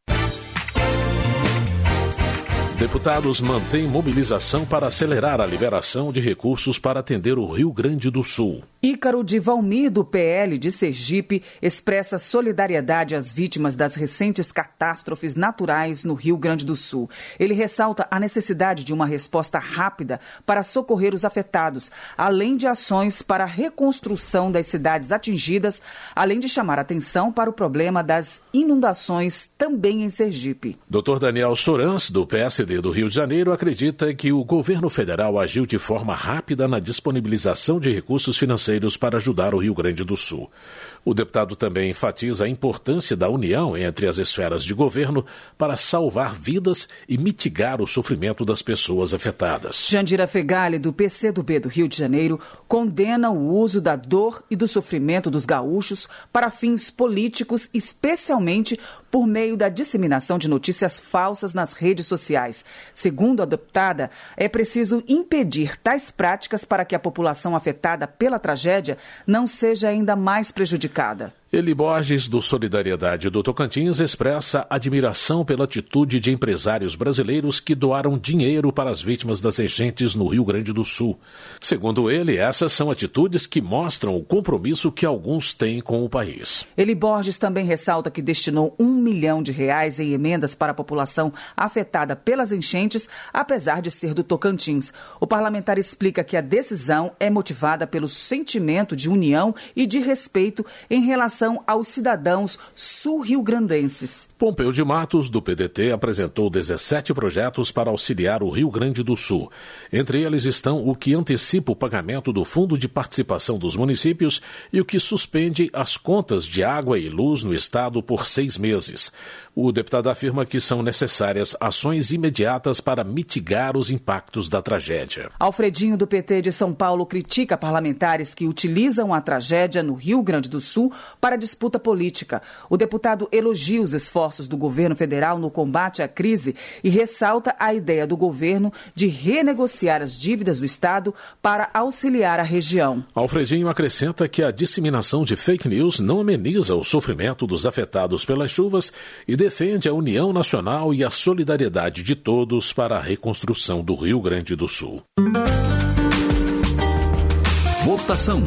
Deputados mantêm mobilização para acelerar a liberação de recursos para atender o Rio Grande do Sul. Ícaro de Valmir, do P L de Sergipe, expressa solidariedade às vítimas das recentes catástrofes naturais no Rio Grande do Sul. Ele ressalta a necessidade de uma resposta rápida para socorrer os afetados, além de ações para a reconstrução das cidades atingidas, além de chamar atenção para o problema das inundações também em Sergipe. doutor Daniel Sorans, do P S D do Rio de Janeiro, acredita que o governo federal agiu de forma rápida na disponibilização de recursos financeiros para ajudar o Rio Grande do Sul. O deputado também enfatiza a importância da união entre as esferas de governo para salvar vidas e mitigar o sofrimento das pessoas afetadas. Jandira Fegali, do P C do B do Rio de Janeiro, condena o uso da dor e do sofrimento dos gaúchos para fins políticos, especialmente por meio da disseminação de notícias falsas nas redes sociais. Segundo a deputada, é preciso impedir tais práticas para que a população afetada pela tragédia não seja ainda mais prejudicada. Eli Borges, do Solidariedade do Tocantins, expressa admiração pela atitude de empresários brasileiros que doaram dinheiro para as vítimas das enchentes no Rio Grande do Sul. Segundo ele, essas são atitudes que mostram o compromisso que alguns têm com o país. Eli Borges também ressalta que destinou um milhão de reais em emendas para a população afetada pelas enchentes, apesar de ser do Tocantins. O parlamentar explica que a decisão é motivada pelo sentimento de união e de respeito em relação aos cidadãos sul-riograndenses. Pompeu de Matos, do P D T, apresentou dezessete projetos para auxiliar o Rio Grande do Sul. Entre eles estão o que antecipa o pagamento do Fundo de Participação dos Municípios e o que suspende as contas de água e luz no estado por seis meses. O deputado afirma que são necessárias ações imediatas para mitigar os impactos da tragédia. Alfredinho, do P T de São Paulo, critica parlamentares que utilizam a tragédia no Rio Grande do Sul para disputa política. O deputado elogia os esforços do governo federal no combate à crise e ressalta a ideia do governo de renegociar as dívidas do estado para auxiliar a região. Alfredinho acrescenta que a disseminação de fake news não ameniza o sofrimento dos afetados pelas chuvas e defende a união nacional e a solidariedade de todos para a reconstrução do Rio Grande do Sul. Votação.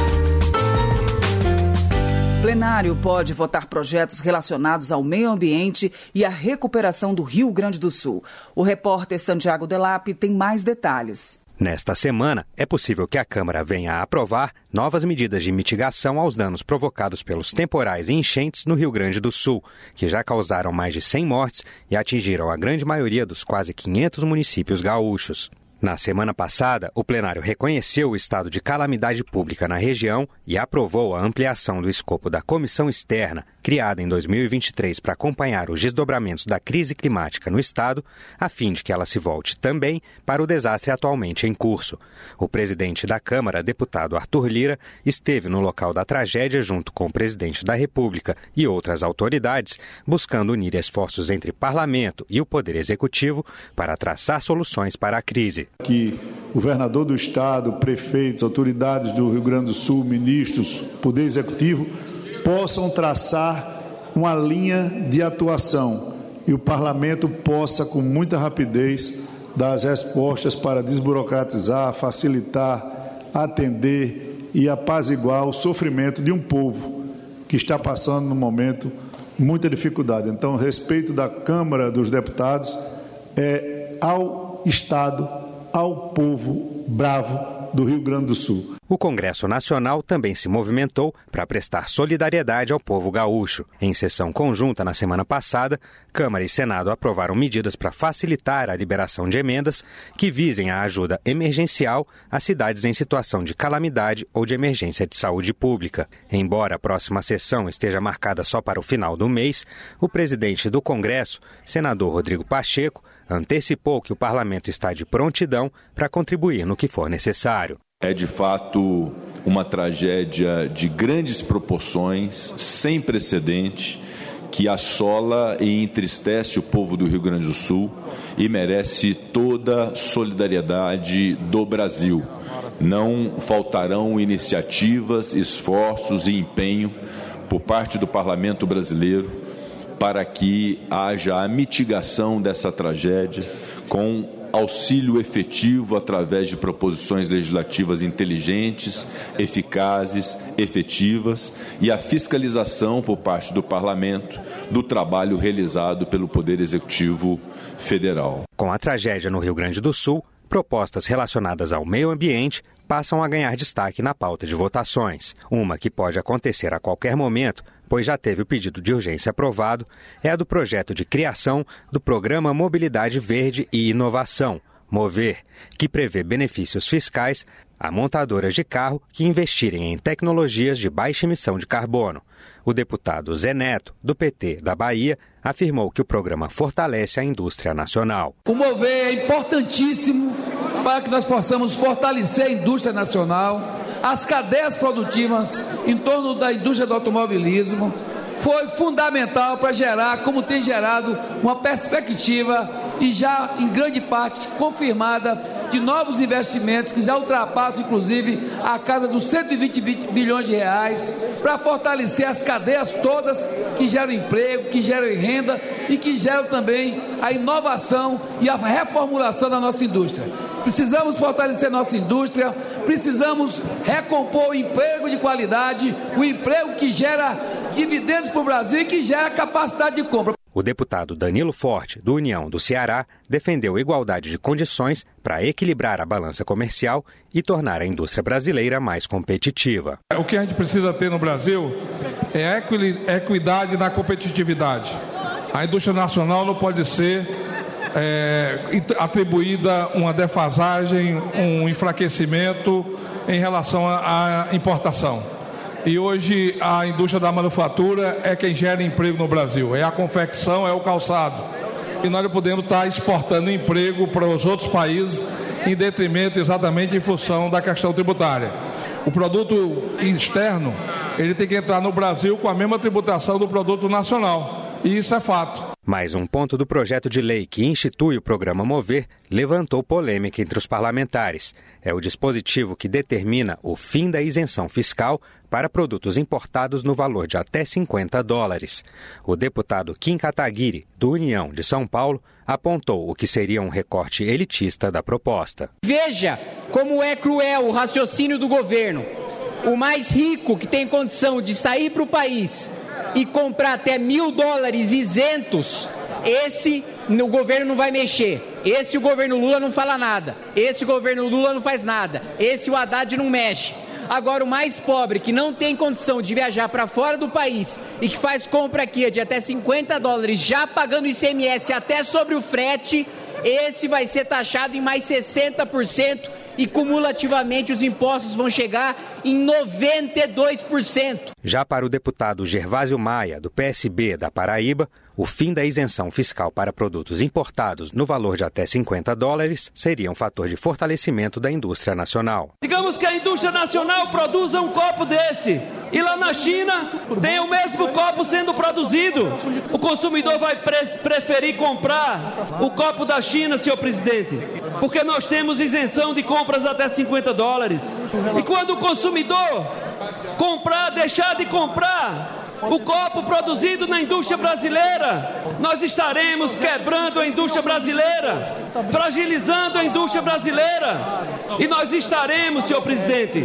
Plenário pode votar projetos relacionados ao meio ambiente e à recuperação do Rio Grande do Sul. O repórter Santiago Delap tem mais detalhes. Nesta semana, é possível que a Câmara venha a aprovar novas medidas de mitigação aos danos provocados pelos temporais e enchentes no Rio Grande do Sul, que já causaram mais de cem mortes e atingiram a grande maioria dos quase quinhentos municípios gaúchos. Na semana passada, o plenário reconheceu o estado de calamidade pública na região e aprovou a ampliação do escopo da comissão externa, criada em dois mil e vinte e três para acompanhar os desdobramentos da crise climática no estado, a fim de que ela se volte também para o desastre atualmente em curso. O presidente da Câmara, deputado Arthur Lira, esteve no local da tragédia junto com o presidente da República e outras autoridades, buscando unir esforços entre parlamento e o Poder Executivo para traçar soluções para a crise. Que o governador do estado, prefeitos, autoridades do Rio Grande do Sul, ministros, Poder Executivo, possam traçar uma linha de atuação e o parlamento possa, com muita rapidez, dar as respostas para desburocratizar, facilitar, atender e apaziguar o sofrimento de um povo que está passando, no momento, muita dificuldade. Então, o respeito da Câmara dos Deputados é ao Estado, ao povo bravo do Rio Grande do Sul. O Congresso Nacional também se movimentou para prestar solidariedade ao povo gaúcho. Em sessão conjunta na semana passada, Câmara e Senado aprovaram medidas para facilitar a liberação de emendas que visem a ajuda emergencial a cidades em situação de calamidade ou de emergência de saúde pública. Embora a próxima sessão esteja marcada só para o final do mês, o presidente do Congresso, senador Rodrigo Pacheco, antecipou que o parlamento está de prontidão para contribuir no que for necessário. É de fato uma tragédia de grandes proporções, sem precedente, que assola e entristece o povo do Rio Grande do Sul e merece toda a solidariedade do Brasil. Não faltarão iniciativas, esforços e empenho por parte do Parlamento brasileiro para que haja a mitigação dessa tragédia com auxílio efetivo através de proposições legislativas inteligentes, eficazes, efetivas e a fiscalização por parte do Parlamento do trabalho realizado pelo Poder Executivo Federal. Com a tragédia no Rio Grande do Sul, propostas relacionadas ao meio ambiente passam a ganhar destaque na pauta de votações. Uma que pode acontecer a qualquer momento, pois já teve o pedido de urgência aprovado, é a do projeto de criação do Programa Mobilidade Verde e Inovação, MOVER, que prevê benefícios fiscais a montadoras de carro que investirem em tecnologias de baixa emissão de carbono. O deputado Zé Neto, do P T da Bahia, afirmou que o programa fortalece a indústria nacional. O MOVER é importantíssimo para que nós possamos fortalecer a indústria nacional, as cadeias produtivas em torno da indústria do automobilismo. Foi fundamental para gerar, como tem gerado, uma perspectiva e já em grande parte confirmada de novos investimentos que já ultrapassam, inclusive, a casa dos cento e vinte bilhões de reais, para fortalecer as cadeias todas que geram emprego, que geram renda e que geram também a inovação e a reformulação da nossa indústria. Precisamos fortalecer nossa indústria, precisamos recompor o emprego de qualidade, o emprego que gera dividendos para o Brasil e que gera capacidade de compra. O deputado Danilo Forte, do União do Ceará, defendeu igualdade de condições para equilibrar a balança comercial e tornar a indústria brasileira mais competitiva. O que a gente precisa ter no Brasil é equidade na competitividade. A indústria nacional não pode ser é, atribuída uma defasagem, um enfraquecimento em relação à importação. E hoje a indústria da manufatura é quem gera emprego no Brasil, é a confecção, é o calçado. E nós não podemos estar exportando emprego para os outros países em detrimento exatamente em função da questão tributária. O produto externo, ele tem que entrar no Brasil com a mesma tributação do produto nacional. E isso é fato. Mais um ponto do projeto de lei que institui o programa Mover levantou polêmica entre os parlamentares. É o dispositivo que determina o fim da isenção fiscal para produtos importados no valor de até cinquenta dólares. O deputado Kim Kataguiri, do União de São Paulo, apontou o que seria um recorte elitista da proposta. Veja como é cruel o raciocínio do governo. O mais rico que tem condição de sair para o país e comprar até mil dólares isentos, esse o governo não vai mexer. Esse o governo Lula não fala nada. Esse o governo Lula não faz nada. Esse o Haddad não mexe. Agora, o mais pobre, que não tem condição de viajar para fora do país e que faz compra aqui de até cinquenta dólares, já pagando I C M S até sobre o frete, esse vai ser taxado em mais sessenta por cento e cumulativamente os impostos vão chegar em noventa e dois por cento. Já para o deputado Gervásio Maia, do P S B da Paraíba, o fim da isenção fiscal para produtos importados no valor de até cinquenta dólares seria um fator de fortalecimento da indústria nacional. Digamos que a indústria nacional produza um copo desse e lá na China tem o mesmo copo sendo produzido. O consumidor vai pre- preferir comprar o copo da China, senhor presidente, porque nós temos isenção de compras até cinquenta dólares. E quando o consumidor comprar, deixar de comprar o copo produzido na indústria brasileira, nós estaremos quebrando a indústria brasileira, fragilizando a indústria brasileira. E nós estaremos, senhor presidente,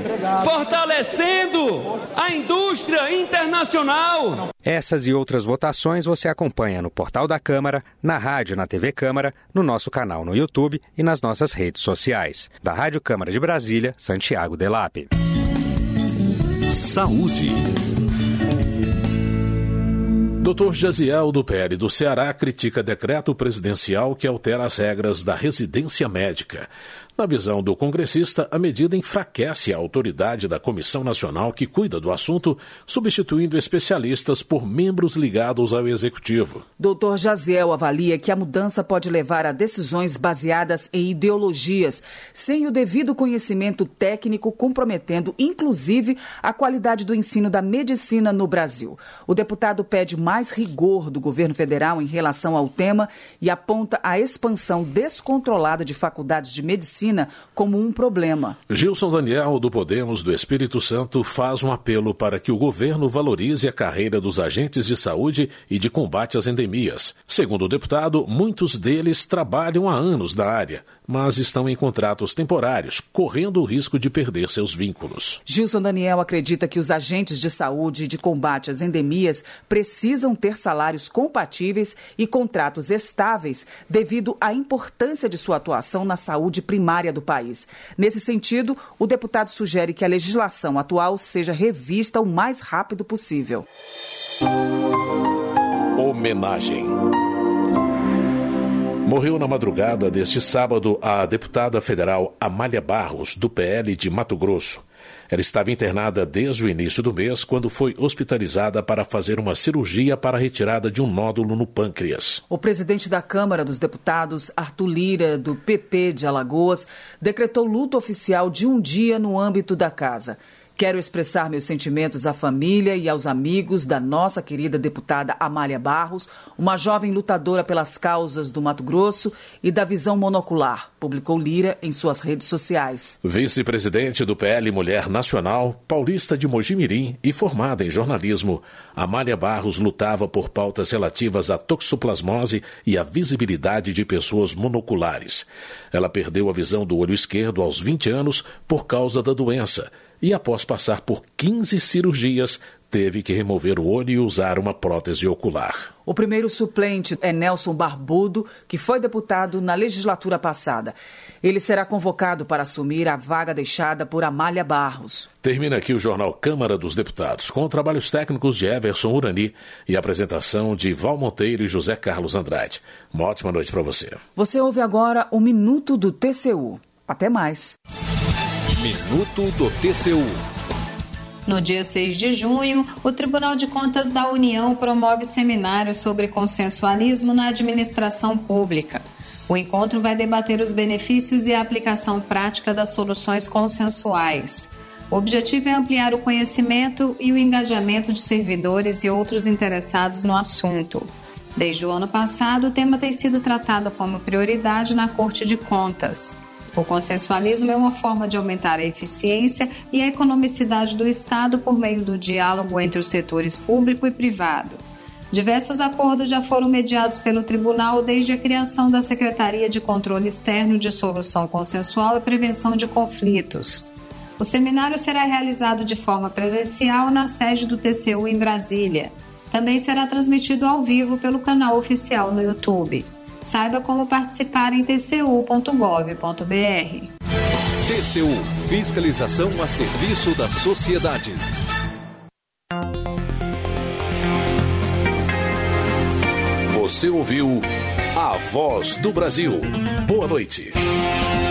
fortalecendo a indústria internacional. Essas e outras votações você acompanha no portal da Câmara, na rádio, na T V Câmara, no nosso canal no YouTube e nas nossas redes sociais. Da Rádio Câmara de Brasília, Santiago Delap. Saúde. doutor Jaziel, do P L do Ceará, critica decreto presidencial que altera as regras da residência médica. Na visão do congressista, a medida enfraquece a autoridade da Comissão Nacional que cuida do assunto, substituindo especialistas por membros ligados ao Executivo. doutor Jaziel avalia que a mudança pode levar a decisões baseadas em ideologias, sem o devido conhecimento técnico, comprometendo, inclusive, a qualidade do ensino da medicina no Brasil. O deputado pede mais rigor do governo federal em relação ao tema e aponta a expansão descontrolada de faculdades de medicina como um problema. Gilson Daniel, do Podemos do Espírito Santo, faz um apelo para que o governo valorize a carreira dos agentes de saúde e de combate às endemias. Segundo o deputado, muitos deles trabalham há anos na área, mas estão em contratos temporários, correndo o risco de perder seus vínculos. Gilson Daniel acredita que os agentes de saúde e de combate às endemias precisam ter salários compatíveis e contratos estáveis devido à importância de sua atuação na saúde primária do país. Nesse sentido, o deputado sugere que a legislação atual seja revista o mais rápido possível. Homenagem. Morreu na madrugada deste sábado a deputada federal Amália Barros, do P L de Mato Grosso. Ela estava internada desde o início do mês, quando foi hospitalizada para fazer uma cirurgia para a retirada de um nódulo no pâncreas. O presidente da Câmara dos Deputados, Arthur Lira, do P P de Alagoas, decretou luto oficial de um dia no âmbito da casa. Quero expressar meus sentimentos à família e aos amigos da nossa querida deputada Amália Barros, uma jovem lutadora pelas causas do Mato Grosso e da visão monocular, publicou Lira em suas redes sociais. Vice-presidente do P L Mulher Nacional, paulista de Mojimirim e formada em jornalismo, Amália Barros lutava por pautas relativas à toxoplasmose e à visibilidade de pessoas monoculares. Ela perdeu a visão do olho esquerdo aos vinte anos por causa da doença e, após passar por quinze cirurgias, teve que remover o olho e usar uma prótese ocular. O primeiro suplente é Nelson Barbudo, que foi deputado na legislatura passada. Ele será convocado para assumir a vaga deixada por Amália Barros. Termina aqui o Jornal Câmara dos Deputados, com trabalhos técnicos de Everson Urani e apresentação de Val Monteiro e José Carlos Andrade. Uma ótima noite para você. Você ouve agora o Minuto do T C U. Até mais. Minuto do T C U. No dia seis de junho, o Tribunal de Contas da União promove seminário sobre consensualismo na administração pública. O encontro vai debater os benefícios e a aplicação prática das soluções consensuais. O objetivo é ampliar o conhecimento e o engajamento de servidores e outros interessados no assunto. Desde o ano passado, o tema tem sido tratado como prioridade na Corte de Contas. O consensualismo é uma forma de aumentar a eficiência e a economicidade do Estado por meio do diálogo entre os setores público e privado. Diversos acordos já foram mediados pelo Tribunal desde a criação da Secretaria de Controle Externo de Solução Consensual e Prevenção de Conflitos. O seminário será realizado de forma presencial na sede do T C U em Brasília. Também será transmitido ao vivo pelo canal oficial no YouTube. Saiba como participar em t c u ponto gov ponto b r. T C U, fiscalização a serviço da sociedade. Você ouviu A Voz do Brasil. Boa noite.